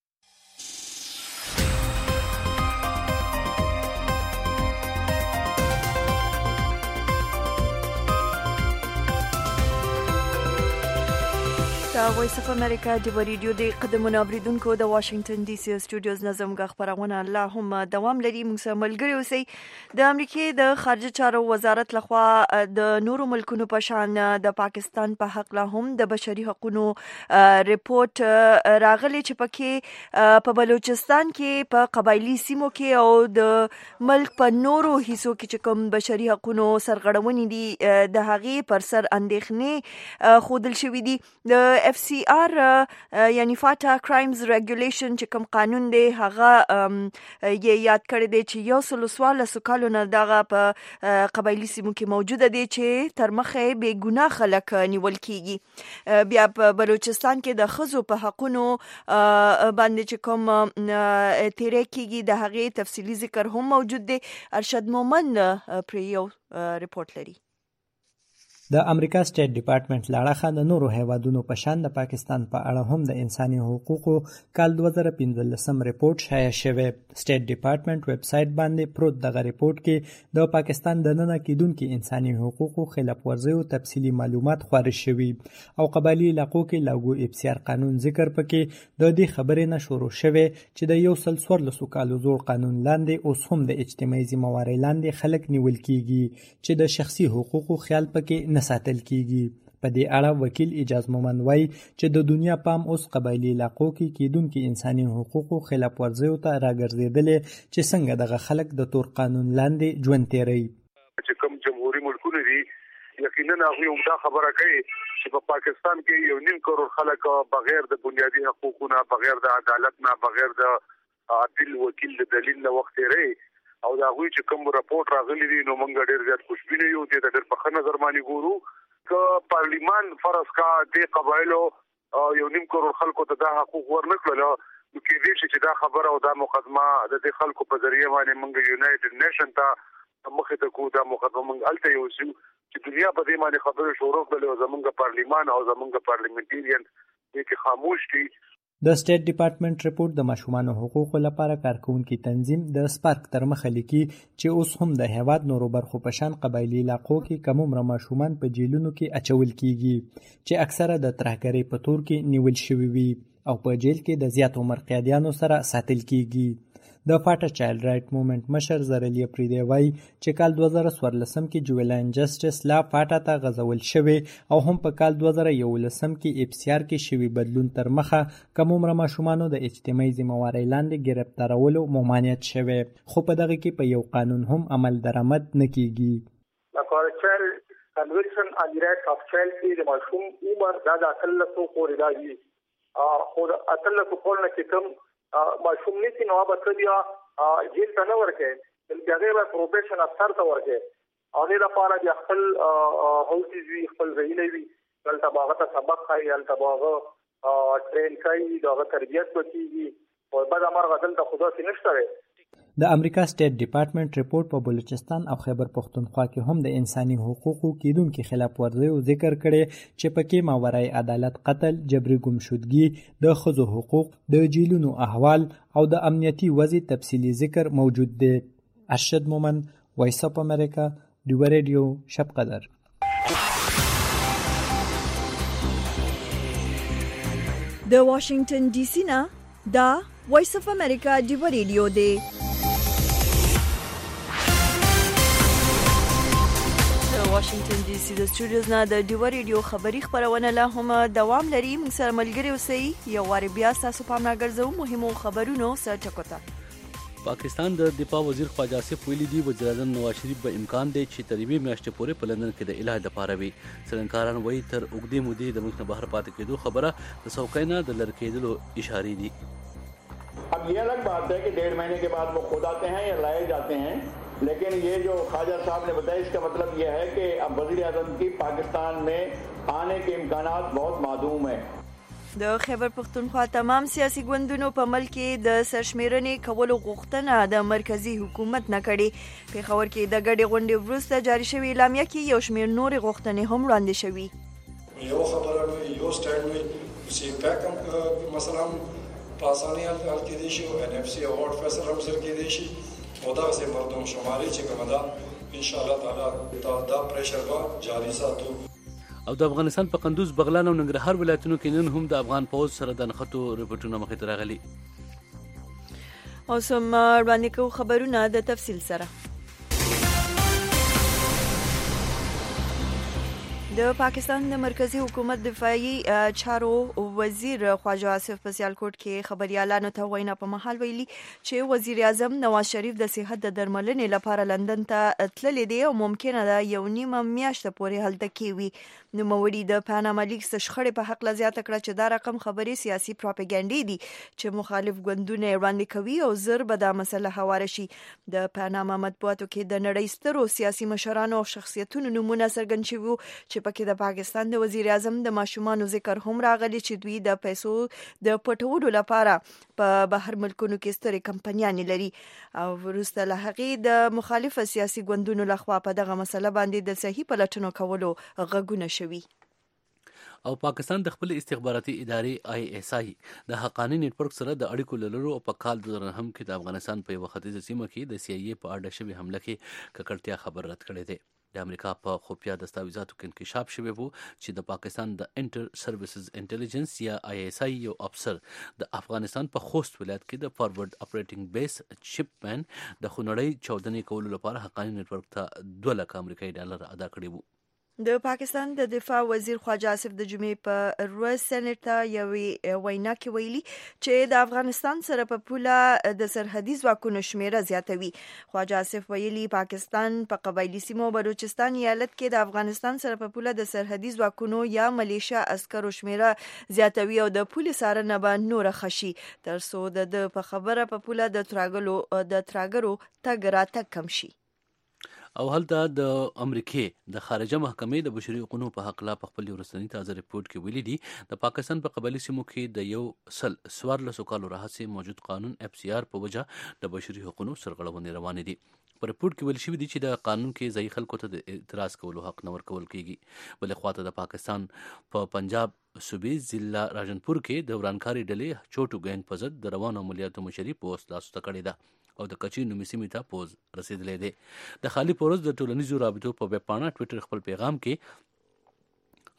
د وایس اف امریکا د ریډیو د قدمونو اوریدونکو د واشنگټن ډي سي سټوډیوز نظم غ خبرونه الله هم دوام لري. موږ سره ملګری اوسئ. د امریکای د خارجه چارو وزارت لخوا د نورو ملکونو په شان د پاکستان په حق له هم د بشري حقوقو ریپورت راغلی چې پکې په بلوچستان کې په قبایلی سیمو کې او د ملک په نورو حصو کې چې کوم بشري حقوقو سرغړونې دي د هغې پر سر اندېښنې ښودل شوي دي. د اف سی آر یعنی فاټا کرایمز ریګولیشن چې کوم قانون دی هغه یې یاد کړی دی چې 114 کالو نه دغه په قبایلی سیمو کې موجوده دی چې تر مخه بې ګناه خلک نیول کیږي. بیا په بلوچستان کې د ښځو په حقونو باندې چې کوم تیری کیږي د هغې تفصیلي ذکر هم موجود دی. ارشد مومند پر یو ریپورت لري. د امریکا سټیټ ډپارټمنټ لاړه د نورو هیوادونو په شان د پاکستان په اړه هم د انساني حقوقو کال 2015 ریپورت شایع شوی. سټیټ ډپارټمنټ ویب سټ باندې پروت دغه ریپورت کې د پاکستان د نن کېدونکو انساني حقوقو خلاف ورزیو تفصیلی معلومات خوري شوی او قبایلی علاقو کې لاګو اف سی آر قانون ذکر پکې د دې خبرې نه شروع شوی چې د 114 کالو زوړ قانون لاندې اوس هم د اجتماعي ذمہواری لاندې خلک نیول کیږي چې د شخصي حقوقو خیال پکې نه ساتل کیږي. په دې اړه وکیل اجاز مومند وایي چې د دنیا پام اوس قبایلی علاقو کې کېدونکو انساني حقوقو خلاف ورزیو ته راګرځېدلې چې څنګه دغه خلک د تور قانون لاندې ژوند تیروي. چې کوم جمهوریت ملکونه دي یقینا هغه هم دا خبره کوي چې په پاکستان کې 1.5 کروڑ خلک بغیر د بنیادی حقوقو نه بغیر د عدالت نه بغیر د عادل وکیل د دلیل نه وخت تیری او دا غوي چې کوم راپورټ راغلی دی نو موږ ډېر زیات خوشبینه یو چې د ډېر په نظر باندې ګورو ک پارلیمان فرض کا د قبایلو 1.5 کروڑ خلکو ته د حقوق ورنکړل نو کې دې چې دا خبره او دا مقدمه د دې خلکو په ذریعہ باندې موږ یونایټډ نیشن ته مخه ته کو دا مقدمه موږ الته یو چې دنیا په دې باندې خبره شروع کړل او زمونږ پارلیمان او زمونږ پارلیمنټریان دې خاموش دي. د سټیټ ډپارټمنټ ریپورت د ماشومان حقوقو لپاره کارکونکي تنظیم د سپارک تر مخه لیکي چې اوس هم د هیواد نورو برخو په شان قبایلی علاقو کې کم عمر ماشومان په جیلونو کې اچول کیږي چې اکثره د ترهګرۍ په تور کې نیول شوي وي او په جیل کې د زیات عمر قیدیانو سره ساتل کیږي. د فاټا چایلډ رائټ موومېنټ مشر زرلی افریدی وایي چې کال 2014 کې جویلاین جسټس لا فاټا ته غځول شوی او هم په کال 2011 کې EPCR کې شوی بدلون تر مخه کوم عمر ماشومانو د اجتماعي ذمہوارۍ لاندې گرفتارولو ممانعت شوی، خو په دغه کې په یو قانون هم عمل درآمد نه کیږي. کنوینشن آن دی رائټس اف چایلډ کې د ماشوم عمر دا د 18 پورې دا وي، خو د 18 پورې کې کوم ماشوم نشي نو به بیا جیل ته نه ورکړي، بلکې هغه به پروبیشن افسر ته ورکړي او د لپاره د خپل هاوسز وی خپل ځای وي، دلته باغ ته سبق خایي، دلته باغ ټرین کوي، دغه تربیت وکړي او بعد امر غدل ته خدا سي نشته. د امریکا سټیټ ډپارټمنټ ریپورت په بلوچستان او خیبر پختونخوا کې هم د انساني حقوقو کیدونکو خلاف ورزیو ذکر کړي چې پکې ماورای عدالت، قتل، جبري ګمشدګي، د ښځو حقوق، د جیلونو احوال او د امنیتي وضع تفصیلی ذکر موجود دی. ارشد مومن، وایس اف امریکا، ډیو ریډیو، شب قدر. د واشنگټن ډي سي نه دا وایس اف امریکا ډیو ریډیو دی. واشنگټن ډي سي د سټوډیوز نه د ډیو ریډیو خبری خبرونه لا هم دوام لري. موږ سره ملګری اوسئ. یو واری بیا تاسو پام راګرځو مهمو خبرونو سره ټکوته. پاکستان د دفاع وزیر خواجه آصف ویلي دی وزیر اعظم نواز شریف به امکان دی چې تر یوې میاشتې پورې په لندن کې د علاج لپاره وي. څرنګکاران وایي تر اوږدې مودې د ملک نه بهر پاتې کېدو خبره د څوکۍ نه د لرې کېدلو اشارې دي. अब ये अलग बात है कि 1.5 महीने के बाद वो खुद आते हैं या लाए जाते हैं, लेकिन ये जो ख्वाजा साहब ने बताया इसका मतलब ये है कि अब वज़ीर आज़म की पाकिस्तान में आने के इम्कानात बहुत मादूम है. د خیبر پختونخوا تمام سیاسي ګوندونو په ملک کې د سرشمیرنې کولو غوښتنه د مرکزی حکومت نه کړې. پېښور کې د ګډې غونډې وروسته جاری شوې اعلامیه کې یو شمېر نورې غوښتنې هم وړاندې شوي. یو خبره وي، یو سټینډ وي، چې پیک هم مثلا په اسانۍ حل کېدی شي او NFC اوارډ فیصله هم سره کېدی شي او دغسې مردم شماري چې کومه ده انشاءالله تعالی دا پریشر به جاري ساتو. او د افغانستان په قندوز، بغلان او ننګرهار ولایتونو کې نن هم د افغان پوځ سره د نښتو رپورټونه مخې ته راغلي. اوس هم وړاندې کوو خبرونه د تفصیل سره. د پاکستان د مرکزی حکومت دفاعي چارو وزیر خواجه آصف په سیالکوټ کې خبريالانو ته وینا په محل ویلي چې وزیر اعظم نواز شریف د صحت د درملنې لپاره لندن ته تللی دی او ممکنه ده یو نیمه میاشت پورې هلته کیوي. نوموړي د پاناما لیکس شخړې په حق لزیاته کړه چې دا رقم خبري سیاسي پروپاګاندا دي چې مخالف ګوندونه وړاندې کوي او زر به دا مسله هواره شي. د پاناما مطبوعاتو کې د نړۍ سترو سیاسي مشرانو او شخصیتونو نمونه څرګند شوي چې پکې د پاکستان د وزیر اعظم د ماشومانو ذکر هم راغلی چې دوی د پیسو د پټولو لپاره په بهر ملکونو کې سترې کمپنیانې لري. او وروسته له هغې د مخالف سیاسي ګوندونو لخوا په دغه مسله باندې د صحیح پلټنو کولو غږونه شوي. او پاکستان د خپل استخباراتي ادارې ISI د حقانی نتورک سره د اړیکو لرلو او په کال 2009 کې د افغانستان په یو ختیځه سیمه کې د CIA په اړه شوی حمله کې ککړتیا خبر رد کړی دی. د امریکا په خفیه دستاویزاتو کې انکشاف شوی وو چې د پاکستان د انټر سروسز انټيليجنس یا ISI یو افسر د افغانستان په خوست ولایت کې د فارورډ اپریټینګ بیس شپمن د خونړۍ چاودنې کولو لپاره حقانی نتورک ته 2 لک امریکایي ډالر ادا کړي وو. د پاکستان د دفاع وزیر خواجه آصف د جمعې په روز سېنات ته یوې وینا کې ویلي چې د افغانستان سره په پوله د سرحدي ځواکونو شمیره زیاتوي. خواجه آصف ویلي پاکستان په قبایلی سیمو بلوچستان ایالت کې د افغانستان سره په پوله د سرحدي ځواکونو یا ملیشیا عسکرو شمیره زیاتوي او د پولې څارنه به نور خشي تر څو د په خبره په پوله د تراګرو تګ راتګ کم شي. او هلته د امریکې د خارجه محکمې د بشري حقوقو په حق لا په خپل ورستنی تازه ریپورت کې ویلي دي د پاکستان په قبایلی سیمو کې د یو سل 14 کالو راهیسې موجود قانون FCR په وجه د بشري حقوقو سرغړونې روانې دي. په ریپورت کې ویل شوی دی چې د قانون کې ځای خلکو ته د اعتراض کولو حق نه ورکول کیږي. بل خواته د پاکستان په پنجاب صوبې ضلع راجنپور کې د ورانکاري ډلې چوټو ګینګ په ضد د روانو عملیاتو مشري پوسټ لاسو ته کړې ده او د کچې نومي سیمې ته پوز رسیدلې دی. د خالي پروز د ټولنیزو رابطو په ویب پاڼه ټوئیټر خپل پیغام کې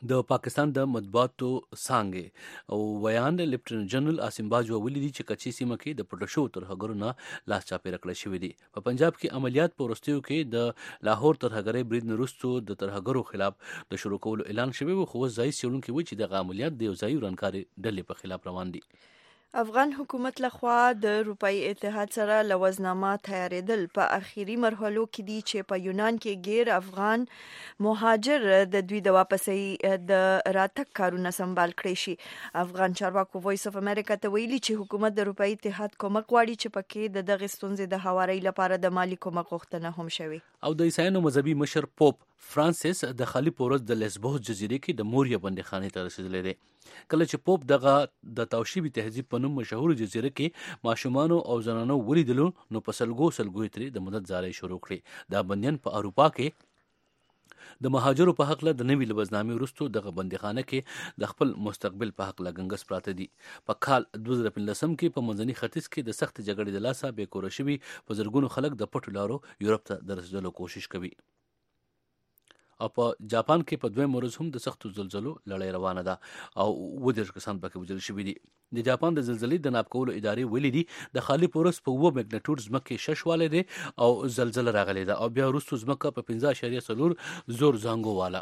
د پاکستان د مطبوعاتو څانګې او ویان لیفټننټ جنرال عاصم باجوه ولیدي چې کچې سیمه کې د پټو شوو ترهګرو نه لاس چاپېره کړی شوي دي. په پنجاب کې عملیات په وروستیو کې د لاهور ترهګرۍ برید نه وروستو د ترهګرو خلاف د شروع کولو اعلان شوی و، خو ځایي څېړونکي وایي چې دغه عملیات د یو ځایي ورانکاري ډلې په خلاف روان دي. افغان حکومت لخوا د اروپאי اتحاد سره لوزنامه تیارېدل په اخیری مرحلو کې دي چې په یونان کې غیر افغان مهاجر د دوی د واپسۍ د راتګ کارونه سمبال کړی شي. افغان چارواکو وایس اف امریکا ته ویلي چې حکومت د اروپאי اتحاد کومک غواړي چې پکې د دغه ستونزې د هواري لپاره د مالی کومک غوښتنه هم شوي. او د عیسایانو مذهبي مشر پوپ فرانسیس د خالی پورز د لیسبوس جزیرې کې د موریا بندیخانې ته رسیدلی دی. کله چې پوپ دغه د توشیبي تهذیب په نوم مشهور جزیره کې ماشومانو او زنانو ولیدلو نو په سلګو ترې د مدد زارۍ شروع کړې. دا بندیان په اروپا کې د مهاجرو په حق له د نوي لوزنامې وروستو دغه بندیخانه کې د خپل مستقبل په حق له ګنګس پراته دي. په کال 2015 کې په منځني ختیځ کې د سخت جګړې د لاسه بې کوره شوي په زرګونو خلک د پټو لارو یورپ ته د رسیدلو کوشش کوي. او په جاپان کې په دویم ورځ هم د سختو زلزلو لړۍ روانه ده او 10 کسان پکې وژل شوي دي. د جاپان د زلزلې د ناپ کولو ادارې ویلي دي د خالی پورس په 9 میګنیټیوډ ځمکې ششوالی دی او زلزله راغلی ده او بیا وروسته ځمکه په 15.4 زور زانګو والا.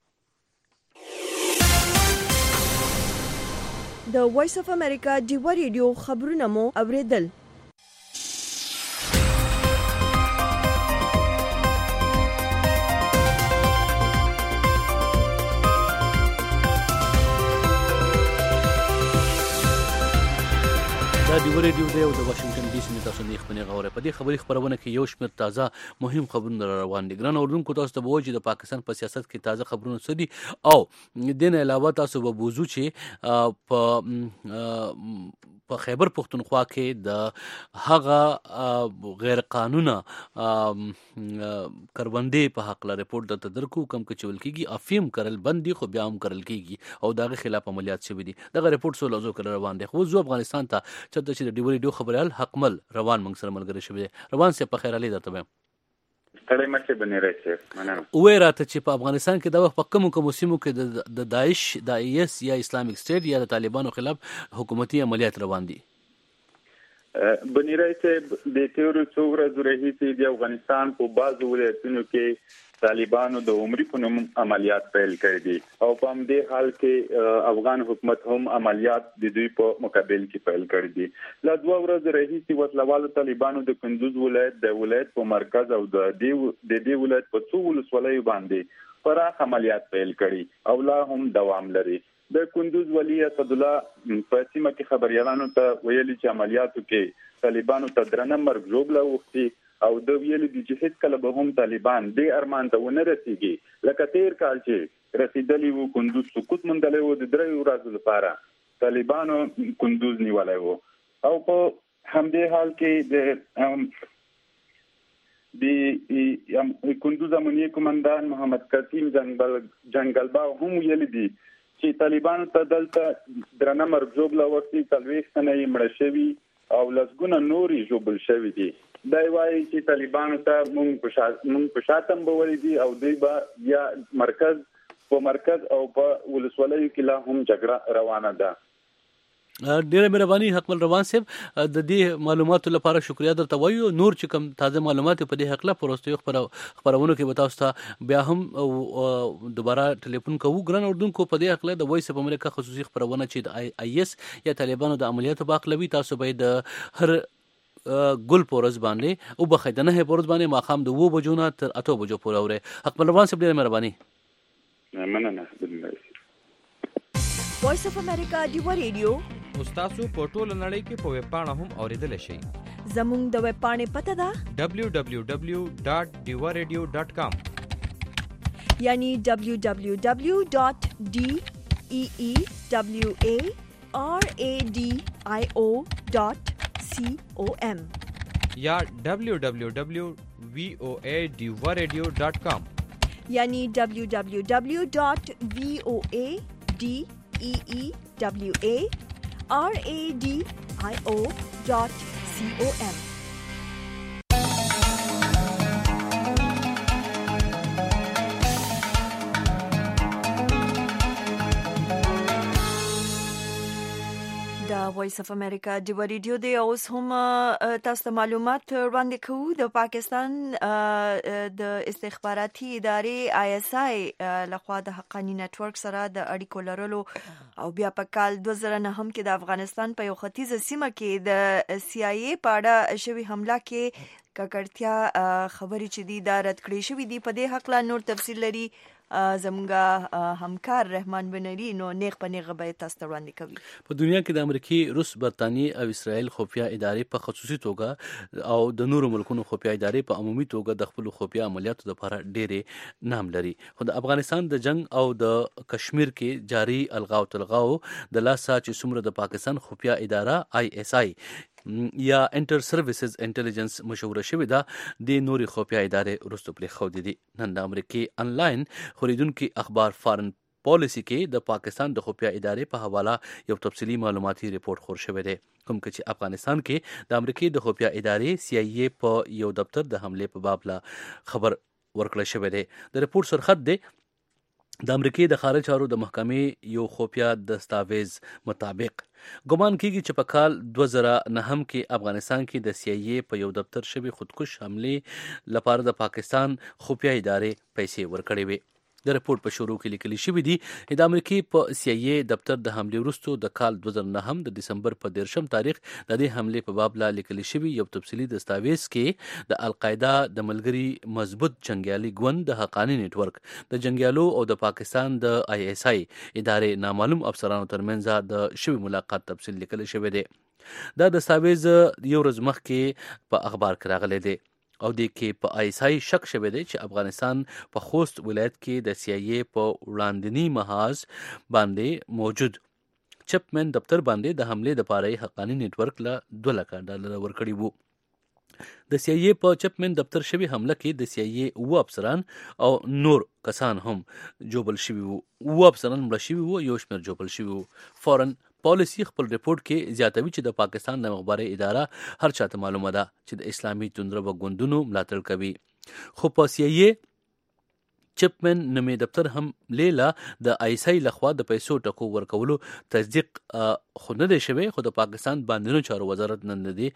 د وایس اف امریکا ډیوا ریډیو خبرونه مو اوریدل. دا ډیوا ریډیو دی او د واشنگټن ډي سي نه تاسو نه خبرونه غوړې. په دې خبري خبرونه کې یو شمېر تازه مهم خبرونه روان دي. ګران اوردونکو تاسو ته به وایي چې د پاکستان په سیاست کې تازه خبرونه څه دي او دین علاوه تاسو به بوزو چې په خیبر پختونخوا کې د هغه غیر قانونه کروندې په حق له رپورټ درته درکو کوم چې ویل کېږي افیم کرل بند دي خو بیا هم کرل کېږي او دغه خلاف عملیات شوي دي. دغه رپورټ څو لازو کړه روان دي. خو زه افغانستان ته چې د ډیوا ریډیو خبريال حقمل روان موږ سره ملګری شوی دی. روان سي په خیر علي درته وایم ستړی مشه بنې راځي مننه. وې راته چې په افغانستان کې د وخت په کومو سیمو کې د داعش د ایس یا اسلامیک سټیټ یا د طالبانو خلاف حکومتي عملیات روان دي. بنې راځي د تیوري څو ورځې راهیسې د افغانستان په بعضو ولایتونو کې طالبانو د عمرې په نوم عملیات پیل کړي دي او په همدې حال کې افغان حکومت هم عملیات د دوی په مقابل کې پیل کړي دي. لا 2 ورځې راهیسې وسلوالو طالبانو د کندوز ولایت په مرکز او د دې ولایت په څو ولسوالیو باندې پراخ عملیات پیل کړي او لا هم دوام لري. د کندوز ولی اسد الله په سیمه کې خبريالانو ته ویلي چې عملیاتو کې طالبانو ته درنه مرګ ژوبله وختي او د ویلي دي چې هیڅ کله به هم طالبان دې ارمان ته ونه رسیږي لکه تیر کال چې رسیدلی وو کندوز سقوط مندلی وو د 3 ورځې لپاره طالبانو کندوز نیولای وو او په همدې حال کې د کندوز امنیه کمانډان محمد قاسم جنگلباو هم ویلي دي چې طالبانو ته دلته درنه مرګ ژوبله وختي 40 سنه یې مړه شوي او لسګونه نورې ژوبل شوي دي. دا وایي چې طالبانو ته مونږ په شاتم بولې دي او دوی به یا مرکز او په ولسوالیو کې لا هم جګړه روانه ده. ډیره مهرباني حقمل روان صاحب د دې معلوماتو لپاره شکریا درته وایو. نور چې کوم تازه معلومات په دې حق له پروستیو خبرونو کې بتاوس ته بیا هم دوباره ټلیفون کوو. ګران اردوونکو په دې حق له د وایس اف امریکا خصوصي خبرونه چې د آی اس یا طالبانو د عملیاتو په حق لوي تاسو به د هر ګل پورز باندې او بخیدنه پورز باندې ماخام د 2 بجو نه تر 8 بجو پورې اوري. حقمل روان صاحب ډیره مهرباني مننه. وایس اف امریکا ډیوا ریډیو تاسو په ټوله نړۍ کې په ویب پاڼه هم اوریدل شئ. زموږ د ویب پاڼې پته ده www.diwaradio.com یعنی www.deewaradio.com یا www.voadiwaradio.com یعنی www.voadeewaradio.com. وایس اف امریکا د ریډیو دی اوس هم تاسو معلومات وړاندې کوو. د پاکستان د استخباراتي ادارې ISI لخوا د حقانی نتورک سره د اړیکو لرلو او بیا په کال 2009 کې د افغانستان په یو ختیځه سیمه کې د CIA په اړه شوی حمله کې ککړتیا خبري چې دی دا رد کړې شوې دي. په دې حق لا نور تفصیل لري زموږ همکار رحمان بنری. نو نیغ په نیغه به تاسو ته وړاندې کوي. په دنیا کې د امریکای، روس، برتانیې او اسرائیل خفیه ادارې په خصوصي توګه او د نورو ملکونو خفیه ادارې په عمومي توګه د خپل خفیه عملیاتو لپاره ډېرې نام لري. خو د افغانستان د جنگ او د کشمیر کې جاری الغاو تلغاو د لاسه چې څومره د پاکستان خفیه اداره ISI یا انټر سرویسز انټيليجنس مشوره شوې ده د نوري خفیه ادارې وروسته پرې خو دي. نن د امریکای انلاین خریدونکو اخبار فارن پالیسی کې د پاکستان د خفیه ادارې په حواله یو تفصیلی معلوماتي ریپورت خور شوی دی، کوم چې افغانستان کې د امریکای د خفیه ادارې CIA په یو دفتر د حمله په باب لا خبر ورکړل شوی دی. د ریپورت سرخط دی د امریکای د خارجه چارو د محکمې یو خفیه دستاویز مطابق ګمان کیږي چې په کال 2009 کې افغانستان کې د CIA په یو دفتر شوی خودکش حمله لپاره د پاکستان خفیه ادارې پیسې ورکړې وي. د ریپورت په شروع کې لیکل شوی دی د امریکای په CIA دفتر د حمله وروسته د کال 2009 د دسمبر په 13 تاریخ د دې حمله په باب لا لیکل شوی یو تفصیلی دستاویز کې د القاعده د ملګری مضبوط جنگیالي ګوند د حقانی نتورک د جنگیالو او د پاکستان د ISI ادارې نامعلوم افسرانو ترمنځ د شوی ملاقات تفصیل لیکل شوی دی. دا دستاویز یو ورځ مخکې په اخبار کې راغلی دی او د کې په ISI شک شوی دی چې افغانستان په خوست ولایت کې د CIA په وړاندنی محاذ باندې موجود چپمن دفتر باندې د حمله د پاره حقانی نتورک له $2 لک ورکړي وو. د CIA په چپمن دفتر شوی حمله کې د CIA او افسران او نور کسان هم جوبل شوی وو. او افسران مړ شوی وو، یو شمېر جوبل شوی وو. فورن پالیسی خپل ریپورت کې زیاتوي چې د پاکستان د مخبري اداره هر چاته معلومه ده چې د اسلامي توندرو ګوندونو ملاتړ کوي. خو په CIA چپمن نومې دفتر هم لیلا د ISI لخوا د پیسو ټکو ورکولو تصدیق خو نه دی شوی، خو د پاکستان باندې چارو وزارت نن دی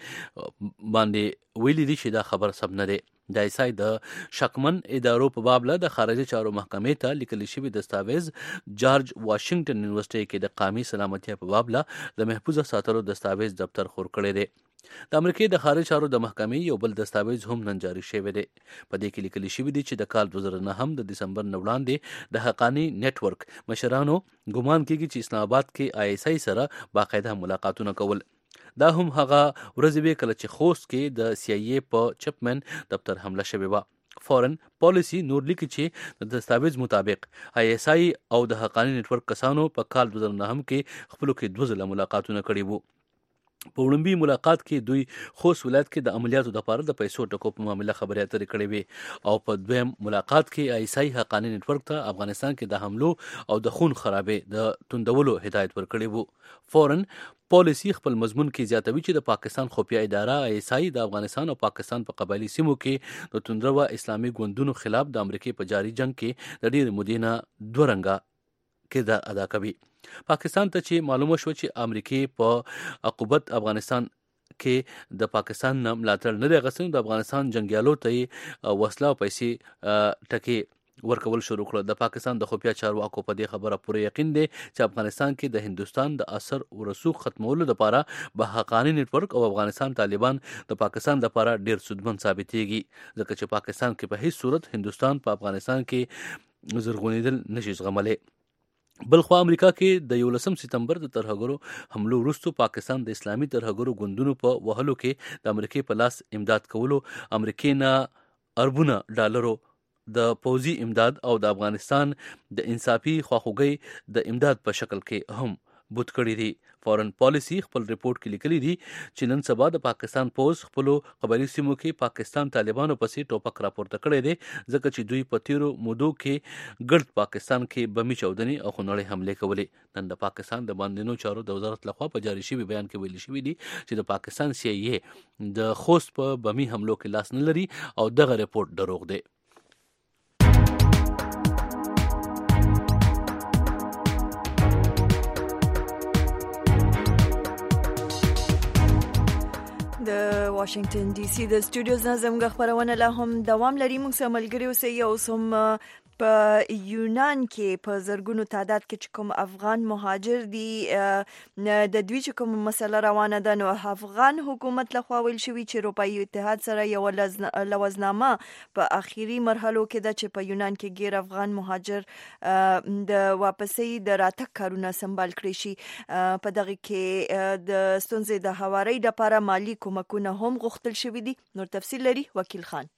باندې ویلي دي چې دا خبر سم نه دی. د ISI د شکمن ادارو په باب له د خارجه چارو محکمې ته لیکل شوی دستاویز جارج واشنگټن یونیورسيټي کې د قومي سلامتیا په باب له د محفوظه ساتلو دستاویز دفتر خور کړی دی. د امریکای د خارجه چارو د محکمې یو بل دستاویز هم نن جاری شوی دی. په دې کې لیکل شوی دی چې د کال 2009 د دسمبر نه وړاندې د حقانی نتورک مشرانو ګمان کیږي چې اسلام آباد کې ISI سره باقاعده ملاقاتونه کول. دا هم هغه ورځې وې کله چې خوست کې د CIA په چپمن دفتر حمله شوې وه. فورن پالیسی نور لیکي چې د دستاویز مطابق ISI او د حقانی نتورک کسانو په کال 2009 کې خپلو کې 2 ځله ملاقاتونه کړي وو. په وړاندې ملاقات کې دوی خوست ولایت کې د عملیاتو لپاره د پیسو ټکو په معاملې خبرې اترې کړې وي او په دویم ملاقات کې ISI حقانی نتورک ته افغانستان کې د حملو او د خون خرابې د توندولو هدایت ورکړی وو. فورن پالیسی خپل مضمون کې زیاتوي چې د پاکستان خفیه اداره ISI د افغانستان او پاکستان په قبایلی سیمو کې د توندرو اسلامي ګوندونو خلاف د امریکای په جاری جنگ کې د ډېر مودې نه دوه رنګه کردار ادا کوي. پاکستان ته چې معلومه شو چې امریکای په عقوبت افغانستان کې د پاکستان نه ملاتړ نه دی غوښتل، د افغانستان جنگیالو ته وسله او پیسې ټکي ورکول شروع کړل. د پاکستان د خفیه چارواکو په دې خبره پوره یقین دی چې افغانستان کې د هندستان د اثر او رسوخ ختمولو لپاره به حقانی نتورک او افغانستان طالبان د پاکستان لپاره ډیر سودمن ثابتېږي، ځکه چې پاکستان کې په هیڅ صورت هندستان په افغانستان کې زرغونیدل نشي زغملی. بلخوا امریکا کې د 11 سپتمبر د ترهګرو حملو وروسته پاکستان د اسلامي ترهګرو ګوندونو په وهلو کې د امریکای په لاس امداد کولو امریکای نه اربونه ډالرو د پوځي امداد او د افغانستان د انصافي خواخوږي د امداد په شکل کې هم بوت کړی دي. فورن پالیسی خپل ریپورت کې لیکلی دي چې نن سبا د پاکستان پوز خپل قبایلی سیمو کې پاکستان طالبانو پسې ټوپک راپورته کړی دی، ځکه چې دوی په تیرو مودو کې ګرد پاکستان کې بمي چاودنې او خونړۍ حمله کولې. نن د پاکستان د باندنیو چارو د وزارت لخوا په جاری شوی بیان کې ویل شوی دی چې د پاکستان CIA د خوست په بمي حملو کې لاس نه لري او دغه ریپورت دروغ دی. واشنگټن ډي سي د سټوډیوز نظم خبرونه له هم دوام لري. موږ سره ملګری اوسئ او سم په یونان کې په زرګونو تعداد کې کوم افغان مهاجر دي د دوی کوم مسله روانه ده. نو افغان حکومت لخوا ویل شوی چې اروپאי اتحاد سره یو لوزنامه په اخیری مرحلو کې ده چې په یونان کې غیر افغان مهاجر د واپسۍ د راتګ کارونه سمبال کړی شي. په دغه کې د ستونزې د هواري لپاره مالی کومکونه هم غوښتل شوی دي. نور تفصیل لري وکیل خان.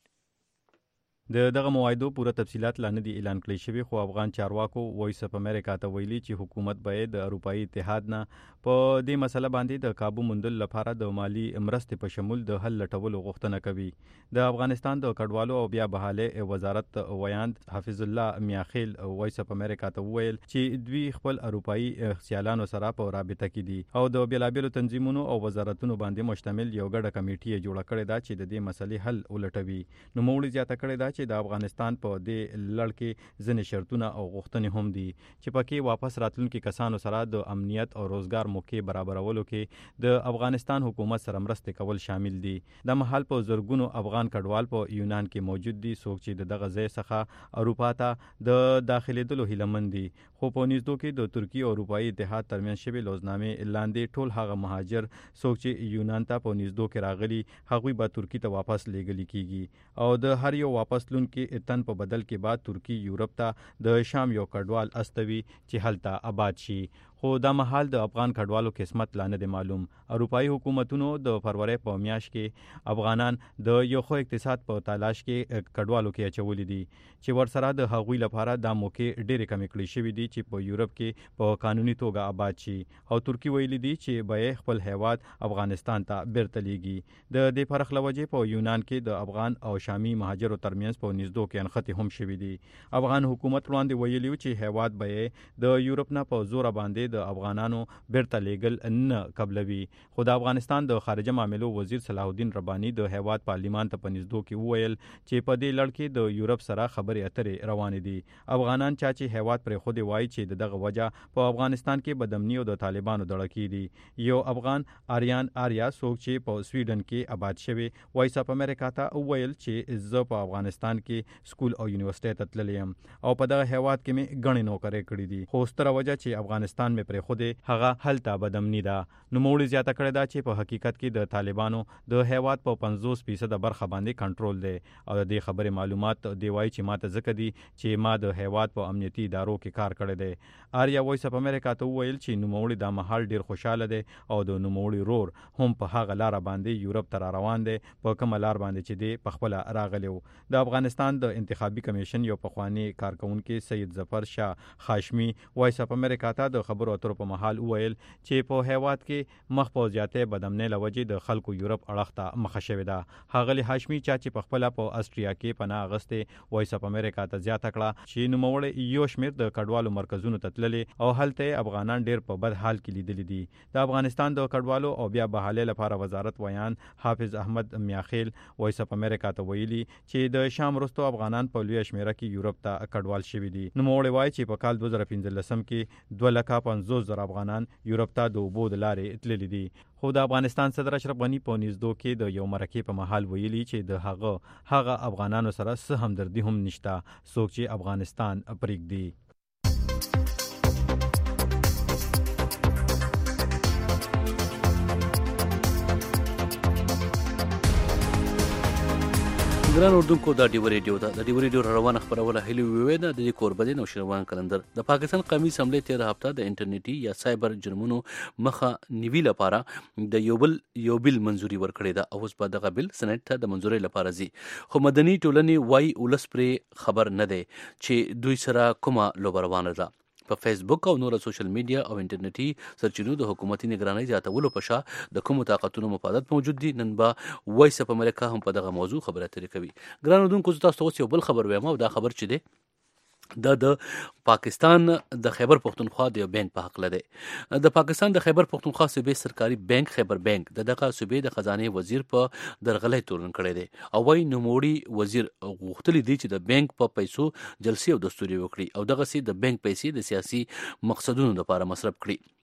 دغه موایدو پوره تفصيلات لا نه دي اعلان کړی شوی، خو افغان چارواکو وایس اپ امریکا ته ویلي چې حکومت به د اروپאי اتحاد نه په دې مسله باندې د کابو مندل لپاره د مالی مرستې په شمول د حل لټولو غوښتنه کوي. د افغانستان د کډوالو او بیا بحاله وزارت ویاند حافظ الله میاخیل وایس اپ امریکا ته ویل چې دوی خپل اروپאי سیالانو سره په رابطه کې دي او د بیلابیلو تنظیمونو او وزارتونو باندې مشتمل یو ګډه کمیټه جوړه کړې ده چې د دې مسلې حل ولټوي. نو موږ زیاته کړې ده چې د افغانستان په دې لړ کې ځینې شرطونه او غوښتنې هم دي چې پکې واپس راتلونکي کسانو سره د امنیت او روزګار موقع برابرولو کې د افغانستان حکومت سره مرسته کول شامل دي. د محل په زرګونو افغان کډوال په یونان کې موجود دي څوک چې دغه ځای څخه اروپا ته د داخليدلو هیلمن دي، خو په نږدې کې د ترکیه او اروپאי اتحاد ترمنځ شوی لوزنامې لاندې ټول هغه مهاجر څوک چې یونان ته په نږدې کې راغلي هغوی به ترکیه ته واپس لیږل کیږي او د هر یو واپس لونکي تن په بدل کې بعد ترکی یورپ ته د شام یو کډوال استوي چې هلته آباد شي. خو دا محل د افغان کډوالو قسمت لا نه دی معلوم. اروپאי حکومتونو د فروری په میاشت کې افغانان د یو خو اقتصاد په تلاش کې کډوالو کې اچولې دي چې ورسره د هغوی لپاره د موقع ډېرې کمې کړې شوې دي چې په یورپ کې په قانوني توګه آباد شي او ترکی ویلي دي چې به خپل هیواد افغانستان ته بیرته لیږي. د دې فرق لوجې په یونان کې د افغان او شامي مهاجرو ترمنځ په نږدې کې انخته هم شوې دي. افغان حکومت وړاندې ویلي چې هیواد به د یورپ نه په زور باندې د افغانانو بیرته لیږل نه قبلوي. خو د افغانستان د خارجه معاملو وزیر صلاح الدین رباني د هیواد پارلیمان ته په نږدې کې وویل چې په دې لړ کې د یورپ سره خبرې اترې روانې دي. افغانان چې هیواد پر خو دی وایي چې دغه وجه په افغانستان کې بدامني او د طالبانو دړه دي. یو افغان آریان آریا څوک چې په سویډن کې آباد شوی وایس اپ امریکا ته وویل چې زه په افغانستان کې سکول او یونیورسيټي ته تللی یم او په دغه هیواد کې مې غنې نوکرې کړې دي، خو ستره وجه چې افغانستان مې پر خو دی هغه هلته بدامني ده. نو موږ زیاته کړې ده چې په حقیقت کې د طالبانو د هیواد په 50% برخه باندې کنټرول دی او د دې خبرې معلومات دی وایي چې ماته ځکه دي چې ما د هیواد په امنیتي ادارو کې کار کړی دی. آریا وایس اپ امریکا ته ویل چې نوموړي د محل ډیر خوشاله دی او د نوموړي رور هم په هغه لار باندې یورپ ته روان دی په کوم لار باندې چې دی په خپل راغلی. د افغانستان د انتخابي کمیشن یو پخوانی کارکونکو سید ظفر شاه خاشمي وایس اپ امریکا ته د خبرو اترو په محل ویل چې په هیواد کې مخ په زیاته بدامنۍ لوجې د خلکو یورپ اړخ ته مخه شوې ده. هغه هاشمي چې په خپل په استریا کې پناه اغسته وایس اپ امریکا ته زیاته کړه چې نوموړی یو شمیر د کډوالو مرکزونو ته تللي او هلته افغانان ډیر په بد حال کې لیدل دي. د افغانستان د کډوالو او بیا بحاله لپاره وزارت ویان حافظ احمد میاخیل وایس اپ امریکا ته ویلي چې د شام وروسته افغانان په لوی شمیره کې یورپ ته کډوال شوي دي. نوموړی وایي چې په کال 2015 کې 2,50,000 افغانان یورپ ته د اوبو د لارې تللي دي. خو د افغانستان صدر اشرف غنی په نږدې کې د یو مرکې په محل ویلي چې د هغه افغانانو سره څه همدردي هم نشته څوک چې افغانستان پرېږدي. ګران اردوونکو دا ډیو ریډیو ده. د ډیو ریډیو روانه خبرونه هلي وي د دې کوربدین او شروان کلندر د پاکستان قومي اسمبلی 13 هفته د انټرنیټي یا سایبر جرمونو مخه نیوي لپاره د یو بل منزوري ورکړې ده او اوس په دغه بل سنټ ته د منزوري لپاره ځي. خو مدني ټولنې وای ولس پرې خبر نه دی چې دوی سره کومه لوبه روانه ده. په فیسبوک او نور سوشل میډیا او انټرنیټي سرچینو د حکومتي نگرانۍ زیاتولو په شا د کومو طاقتونو مفادات موجود دي. نن به وایس اپ امریکا هم په دغه موضوع خبرې اترې کوي. ګران اردوونکو تاسو ته یو بل خبر وایم او دا خبر چې دی د پاکستان د خیبر پختونخوا د بانک په حق لده. د پاکستان د خیبر پختونخوا صوبې سرکاري بانک خیبر بانک دغه صوبې د خزانه وزیر په درغلې تورن کړی دی او وايي نوموړي وزیر غوښتلی دی چې د بانک په پیسو جلسې او دستوري وکړي او دغه سي د بانک پیسې د سیاسي مقصدونو لپاره مصرف کړي.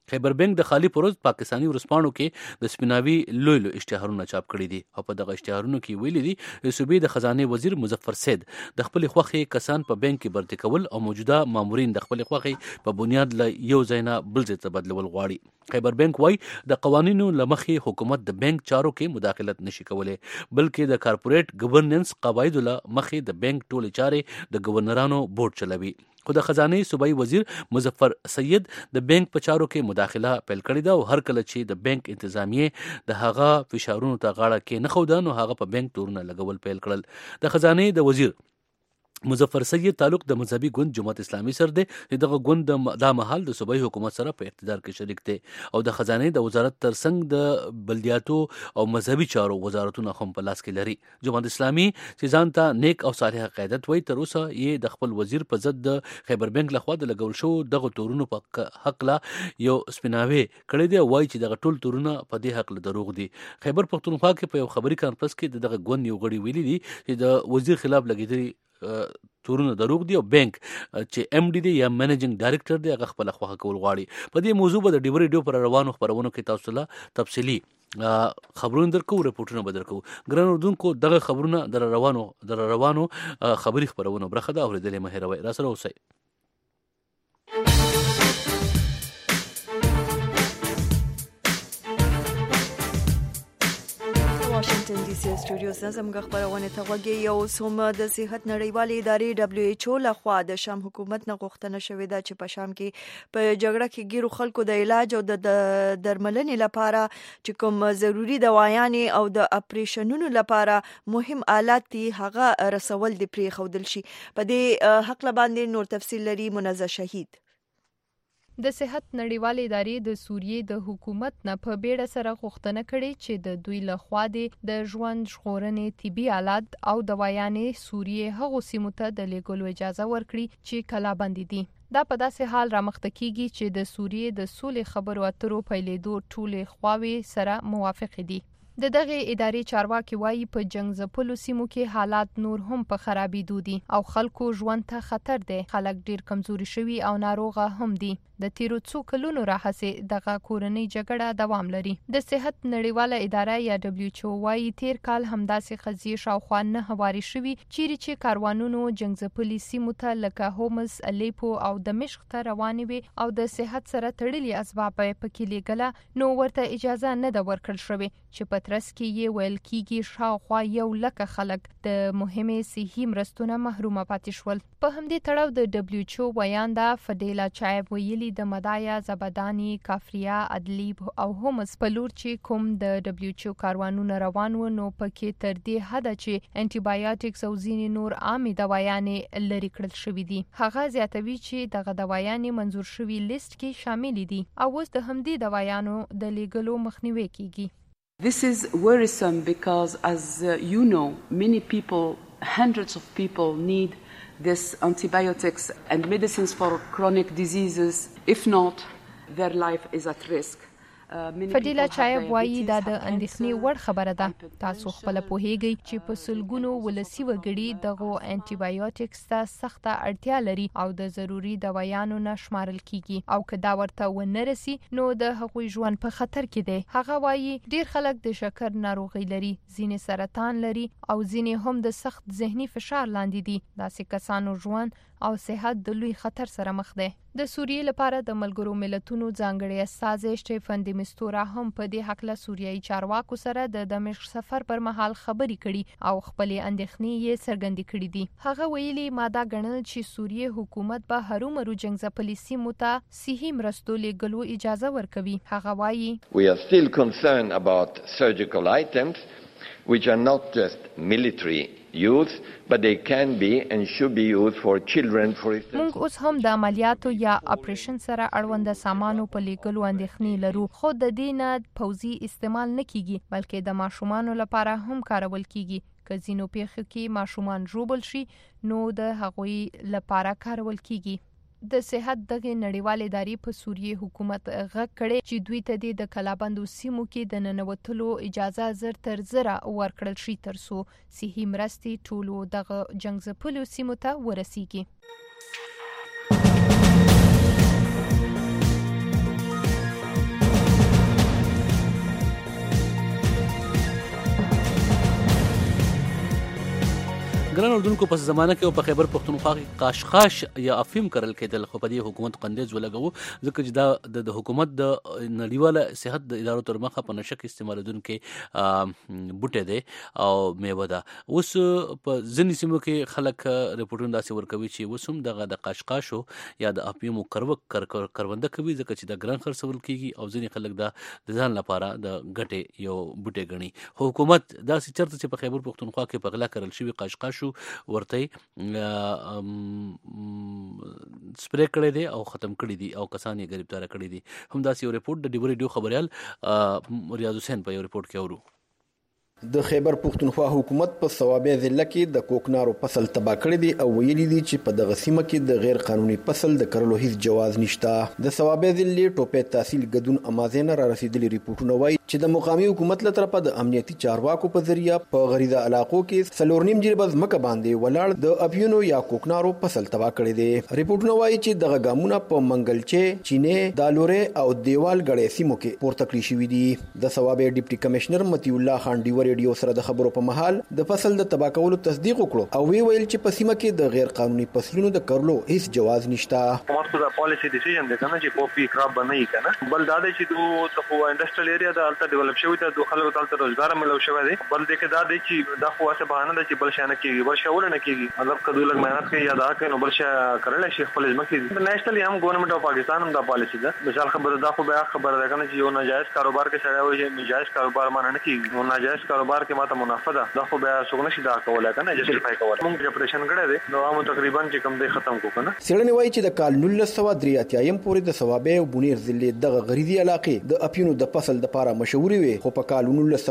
خیبر بانک د خالی پروز پاکستانی ورسپانو کې د سپیناوي لوی لوی اشتهارونه چاپ کړي دي او په دغه اشتهارونو کې ویلي دي صوبې د خزانه وزیر مظفر سید د خپل خوخي کسان په بانک کې برتی کول او موجوده مامورین د خپل خوخي په بنیاد له یو ځای نه بل ځای ته بدلول غواړي. خیبر بانک وای د قوانینو لمخې حکومت د بانک چارو کې مداخلت نشي کولای بلکې د کارپوریټ ګورننس قواعد لمخې د بانک ټول چارې د گورنرانو بورډ چلوي. خو د خزانه صوبایي وزیر مظفر سید د بانک په چارو کې مداخله پیل کړې ده او هر کله چې د بانک انتظامیه د هغه فشارونو ته غاړه کې نه خوده نو هغه په بانک تورونه لګول پیل کړل. د خزانه د وزیر مظفر سید تعلق د مذهبي ګوند جماعت اسلامي سره دی چې دغه ګوند د مهال د صوبایي حکومت سره په اقتدار کې شریک دی او د خزانه د وزارت ترڅنګ د بلدیاتو او مذهبي چارو وزارتونه هم په لاس کې لري. جماعت اسلامي چې ځان ته نیک او صالح قیادت وایي تر اوسه یې د خپل وزیر په ضد د خیبر بانک لخوا د لګول شو دغه تورونو په حق لا یو سپیناوي کړی دی وایي چې دغه ټول تورونه په دې حق له دروغ دي. خیبر پختونخوا کې په یو خبري کانفرنس کې دغه ګوند یو غړي ویلي دي چې د وزیر خلاف لګیدلي تورونه دروغ دي او بانک چې ام ډي دی یا منیجینګ ډایریکټر دی هغه خپل خوخه کول غواړي. په دې موضوع به د ډیبر ریډیو پر روانو خبرونو کې تاسو ته تفصیلی خبرونه درکو رپورټونه به درکو. ګران اردوونکو دغه خبرونه در روانو خبري خبرونه برخه ده اوریدلې مه هېروئ. را سره اوسئ. واشنگټن ډي سي سټوډیوز نه زموږ خبرونه ته وګورئ. یو سوم د صحت نړیوالې ادارې WHO لخوا د شام حکومت نه غوښتنه شوې ده چې په شام کې په جګړه کې ګیرو خلکو د علاج او د درملنې لپاره چې کوم ضروری دوايانې او د اپریشنونو لپاره مهم آلات دي هغه رسول دي پرې خودل شي. په دې حق باندې نور تفصیل لري منزه شهید. د صحت نړیوالې ادارې د سوریې د حکومت نه په بیړه سره غوښتنه کړې چې د دوی لخوا د ژوند ژغورنې طبي آلات او دوايانې سوریې هغو سیمو ته د لیږلو اجازه ورکړي چې کلابندي دي. دا په داسې حال رامخته کیږي چې د سوریې د سولې خبرو اترو پیلېدو ټولې خواوې سره موافق دي. د دغه ادارې چارواکي وایي په جنگ ځپلو سیمو کې حالات نور هم په خرابېدو دي او خلکو ژوند ته خطر دی. خلک ډیر کمزوري شوي او ناروغه هم دي. د تیرو څو کلونو راهیسې دغه کورنۍ جګړه دوام لري. د صحت نړیواله اداره یا WHO وایي تیر کال همداسې قضیې شاوخوا 9 واري شوي چیرې چې کاروانونو جنگ ځپلي سیمو ته لکه هومس، الیپو او دمشق ته روانې وي او د صحت سره تړلي اسباب پکې لیږله نو ورته اجازه نه ده ورکړل شوې چې په ترڅ کې یې ویل کېږي شاوخوا 100,000 خلک د مهمې صحي مرستونه محرومه پاتې شول. په همدې تړاو د WHO ویانده فدیلا چایب ویلي د مدایا، زبدانی، کافریا، ادلیب او هومس په لور چې کوم د WHO کاروانونه روان و نو پکې تر دې حد چې انټي بایوټکس او ځینې نور عامې دوايانې لري کړل شوې دي. هغه زیاتوي چې دغه دوايانې منظور شوي لیست کې شامل دي او اوس د همدې دوايانو د لیږلو مخنیوي کیږي. This is worrisome because, as you know, many people, hundreds of people need this antibiotics and medicines for chronic diseases. If not, their life is at risk. فدیلا چایب وایي دا د اندېښنې وړ خبره ده. تاسو خپل پوهیږئ چې په سلګونو ولسی وګړي دغه انټي بایوټکس ته سخته اړتیا لري او د ضروری دوايانو نه شمارل کیږي او که دا ورته ونه رسي نو د هغوی ژوند په خطر کې دی. هغه وایي ډیر خلک د شکر ناروغي لري، ځینې سرطان لري او ځینې هم د سخت ذهني فشار لاندې دي. داسې کسانو ژوند او صحت د لوی خطر سره مخ دی. د سوریې لپاره د ملګرو ملتونو ځانګړي استازی شټيفن دي مستورا هم په دې حق له سوریایي چارواکو سره د دمشق سفر پر مهال خبرې کړي او خپل اندېښنې یې څرګندې کړې دي. هغه ویلي ماده ګڼل چې سوریې حکومت به هرومرو جنگ ځپلي سیمو ته صحي مرستو لیږلو اجازه ورکوي. هغه وایي We are still concerned about surgical items which are not just military use but they can be and should be used for children for instance. موږ اوس هم د عملیاتو یا اپریشن سره اړوند سامانو په لیږلو اندېښنې لرو خو د دې نه پوځي استعمال نه کیږي بلکې د ماشومانو لپاره هم کارول کیږي. که ځینو پیښو کې ماشومان ژوبل شي نو د هغوی لپاره کارول کیږي. د صحت دغه نړیوال ادارې په سوریې حکومت غږ کړي چې دوی ته د کلابندو سیمو کې د ننوتلو اجازه زر تر زره ورکړل شي ترڅو صحي مرستې ټولو دغه جنگ ځپلو سیمو ته ورسیږي. ګران اردوونکو په زمانه کې په خیبر پښتونخوا کې قاشقاش یا افیم کرل کېدل، خو په دې حکومت قندیز ولګو ځکه چې دا د حکومت د نړیواله صحت د ادارو تر مخه په نشه کې استعمالېدونکي بوټی دی او میوه ده. اوس په ځینې سیمو کې خلک رپورټونه داسې ورکوي چې اوس هم دغه د قاشقاشو یا د افیمو کرونده کوي ځکه چې دا ګران خرڅول کېږي او ځینې خلک دا د ځان لپاره د ګټې یو بوټی ګڼي. حکومت داسې چرته چې په خیبر پښتونخوا کې په غلا کرل شوي قاشقاشو ورته سپری کړی دی او ختم کړی دي او کسان یې ګرفتار کړی دي. همداسې یو رپورټ د ډیو ریډیو خبريال ریاض حسین په یو رپورټ کې اورو. د خیبر پښتونخوا حکومت په صوابع ضلع کې د کوکنارو فصل تباہ کړی دی او ویلي دي چې په دغه سیمه کې د غیر قانوني فصل د کرلو هیڅ جواز نشته. د صوابع ضلع ټوپې تحصیل ګدون امازین را رسیدلي ریپورتونه وایي چې د مقامي حکومت له طرفه د امنیتي چارواکو په ذریعہ په غریزه علاقو کې 4.5 جریبه ځمکه باندې ولاړ د افیونو یا کوکنارو فصل تباہ کړی دی. ریپورتونه وایي چې دغه ګامونه په منګلچې، چینه، دالورې او دیوال غړې سیمو کې پورته کړی شوي دي. د صوابع ډیپټي کمشنر متی الله خان ډیو ریډیو سره د خبرو په محل د فصل د تباہ کولو تصدیق وکړو او وی ویل چې په سیمه کې د غیر قانوني فصلونو د کرلو هیڅ جواز نشته. حکومت دا پالیسی ډیسیژن دی کنه چې پوپی کراب بنئ کنه بل دا دی چې دوه ته انډستریل ایریا د الته ډیولپ شوی ته دوه خلکو ته روزګار ملو شوی دی. بل دې کې دا دی چې دا خو څه بهانه ده چې بل شانه کېږي بل شاول نه کېږي مطلب کدو لګ مهنت کوي یا دا کوي نو بل شا کړل شي خپل ځمکې نېشنلی هم ګورنمنت اف پاکستان هم دا پالیسی ده. مثال خبره دا خو بیا خبره ده کنه چې یو ناجایز کاروبار کې سره وي ناجایز کاروبار مانه نه کېږي نو ناجایز کاروبار کې ماته منافع ده دا خو بیا څنګه شي دا کولای کنه جسټیفای کولای موږ اپریشن کړی دی نو موږ تقریبا چې کوم دی ختم کو کنه. سړنی وایي چې د کال 1983 پورې د صوابع او بونیر ضلع دغه غریزي علاقې د اپینو د فصل د لپاره مشهور وي خو په کال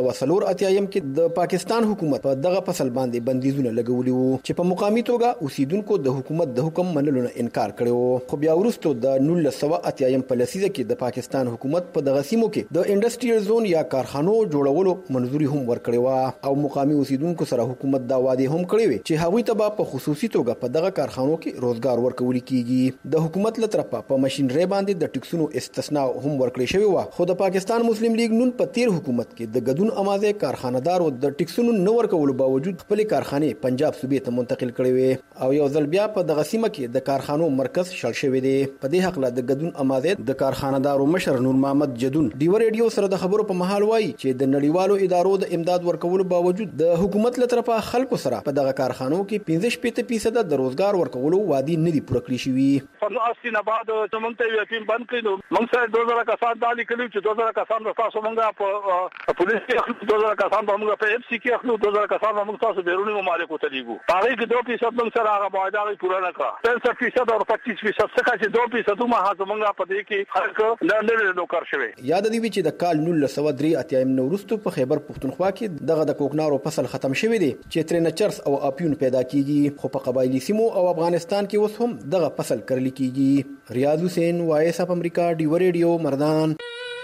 1984 کې د پاکستان حکومت په دغه فصل باندې بندیزونه لګولي وو چې په مقامي توګه اوسیدونکو د حکومت د حکم منلو نه انکار کړو. خو بیا وروسته د 1980 په لسیزه کې د پاکستان حکومت په دغه سیمو کې د انډستریل زون یا کارخانو جوړولو منظوري هم ورکړې و او مقامي اوسیدونکو سره حکومت دا وعده هم کړې وي چې هغوی ته په خصوصي توګه په دغه کارخانو کې روزګار ورکول کیږي. د حکومت له طرفه په ماشينري باندې د ټکسونو استثناء هم ورکړې شوی و خو د پاکستان مسلم لیگ نون په تیر حکومت کې د ګدون امازه کارخانه‌دار او د ټکسونو نه ورکولو باوجود خپل کارخانه پنجاب صوبې ته منتقل کړې وي او یو ځل بیا په دغه سیمه کې د کارخانو مرکز شړ شوی دی. په دې حق له د ګدون امازه د کارخانه‌دارو مشر نور محمد جدون ډیو ریډیو سره د خبرو په محل وایي چې د نړیوالو ادارو د امداد ورکولو باوجود د حکومت له طرفه خلکو سره په دغه کارخانو کې 15% د روزګار ورکولو وعده نه دي پوره کړی شوی. په اصلي نه بعد زمونږ ته یو ټیم بند کړو موږ سره 2000 کسان دالي کړو چې 2000 کسان تاسو موږ په پولیس کې اخلو 2000 کسان موږ په اف سی کې اخلو 2000 کسان موږ تاسو بیرونی ممالک ته لیږو هغه کې 2% موږ سره هغه معاهده پوره نه کړه 65% او 25% څخه چې 2% ما زمونږ په دې کې خلک نه نوکر شوی. یاد دی چې د کال 1983 نورستو په خیبر پښتونخوا کې دغه د کوکنارو فصل ختم شوی دی چې ترنه چرس او اپیون پیدا کیږي خو په قبایلی سیمو او افغانستان کې اوس هم دغه فصل کرل کیږي. ریاض حسین وایس اف امریکا ډیو ریډیو مردان.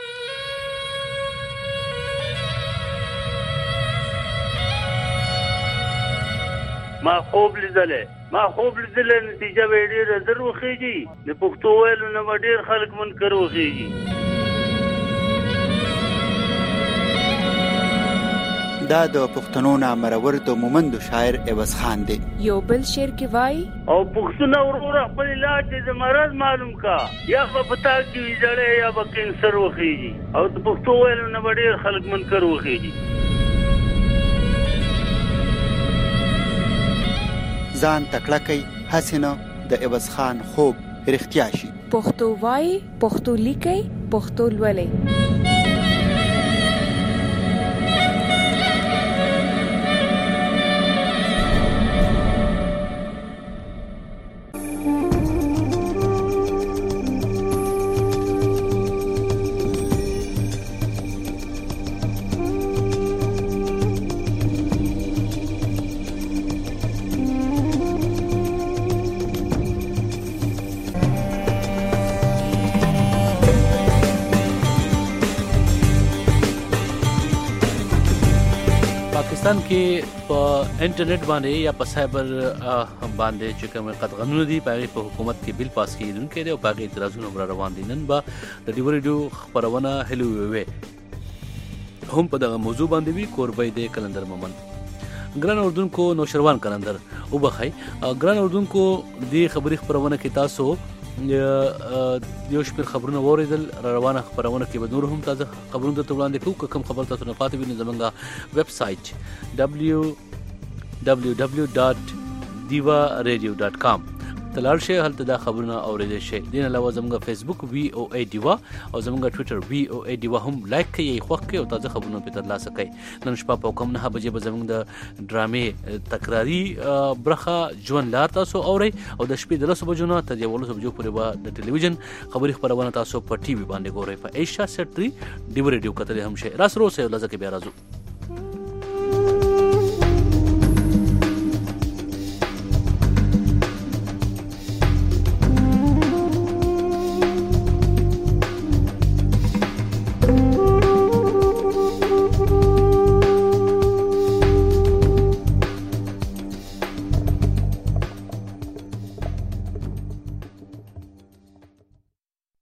ما خوب لیدلې نتیجه به ډېره زر وخیږي د پښتو ویلو نه ډېر خلک منکر وخیږي. دا د پښتنو نامرور د مومندو شاعر عوض خان دی. یو بل شعر کې وای او پښتون ورور خپل علاج د مرض معلوم کا یا په پتا کې ویځړې یا په کینسر وخیږي او د پښتو ویلو نه ډېر خلک منکر وخیږي. ځان تکړه کوي حسینه د عوض خان خوب رښتیا شي. پښتو وای پښتو لیکي پښتو لولي. پاکستان کې په انټرنیټ باندې یا په سایبر باندې چې کوم قطعنونه دي په حکومت کې بل پاس کیدونکو دي او په اعتراضونه روان دي. نن به د ډیو ریډیو خبرونه هلو وي هم په دغه موضوع باندې وی کوربې د کلندر مومن ګران اردوونکو نوشروان کلندر وبخای ګران اردوونکو د خبري خبرونه کې تاسو یو شپږ خبرونه وریدل روانه خبرونه کې به نور هم تازه خبرونه ته وړاندې کوو کوم خبر تاسو نه پاتې وینئ زمونږ ویب سټ www.divaradio.com تلار شي هلته دا خبرونه اوریدل شي دین علاوه زموږ فیسبوک VOA دیوا او زموږ ټوئیټر VOA دیوا هم لایک کړئ خوښ کړئ او تازه خبرونه په ترلاسه کړئ نن شپه په کوم 9 بجې به زموږ د ډرامې تکراری برخه ژوند لار تاسو اورئ او د شپې د 10 بجو نه تر 11 بجو پورې به د ټلویزیون خبري خبرونه تاسو په ټي وي باندې ګورئ په ایشا سټري ډیو ریډیو کتل هم شي راس روسه لږه کې بیا راځو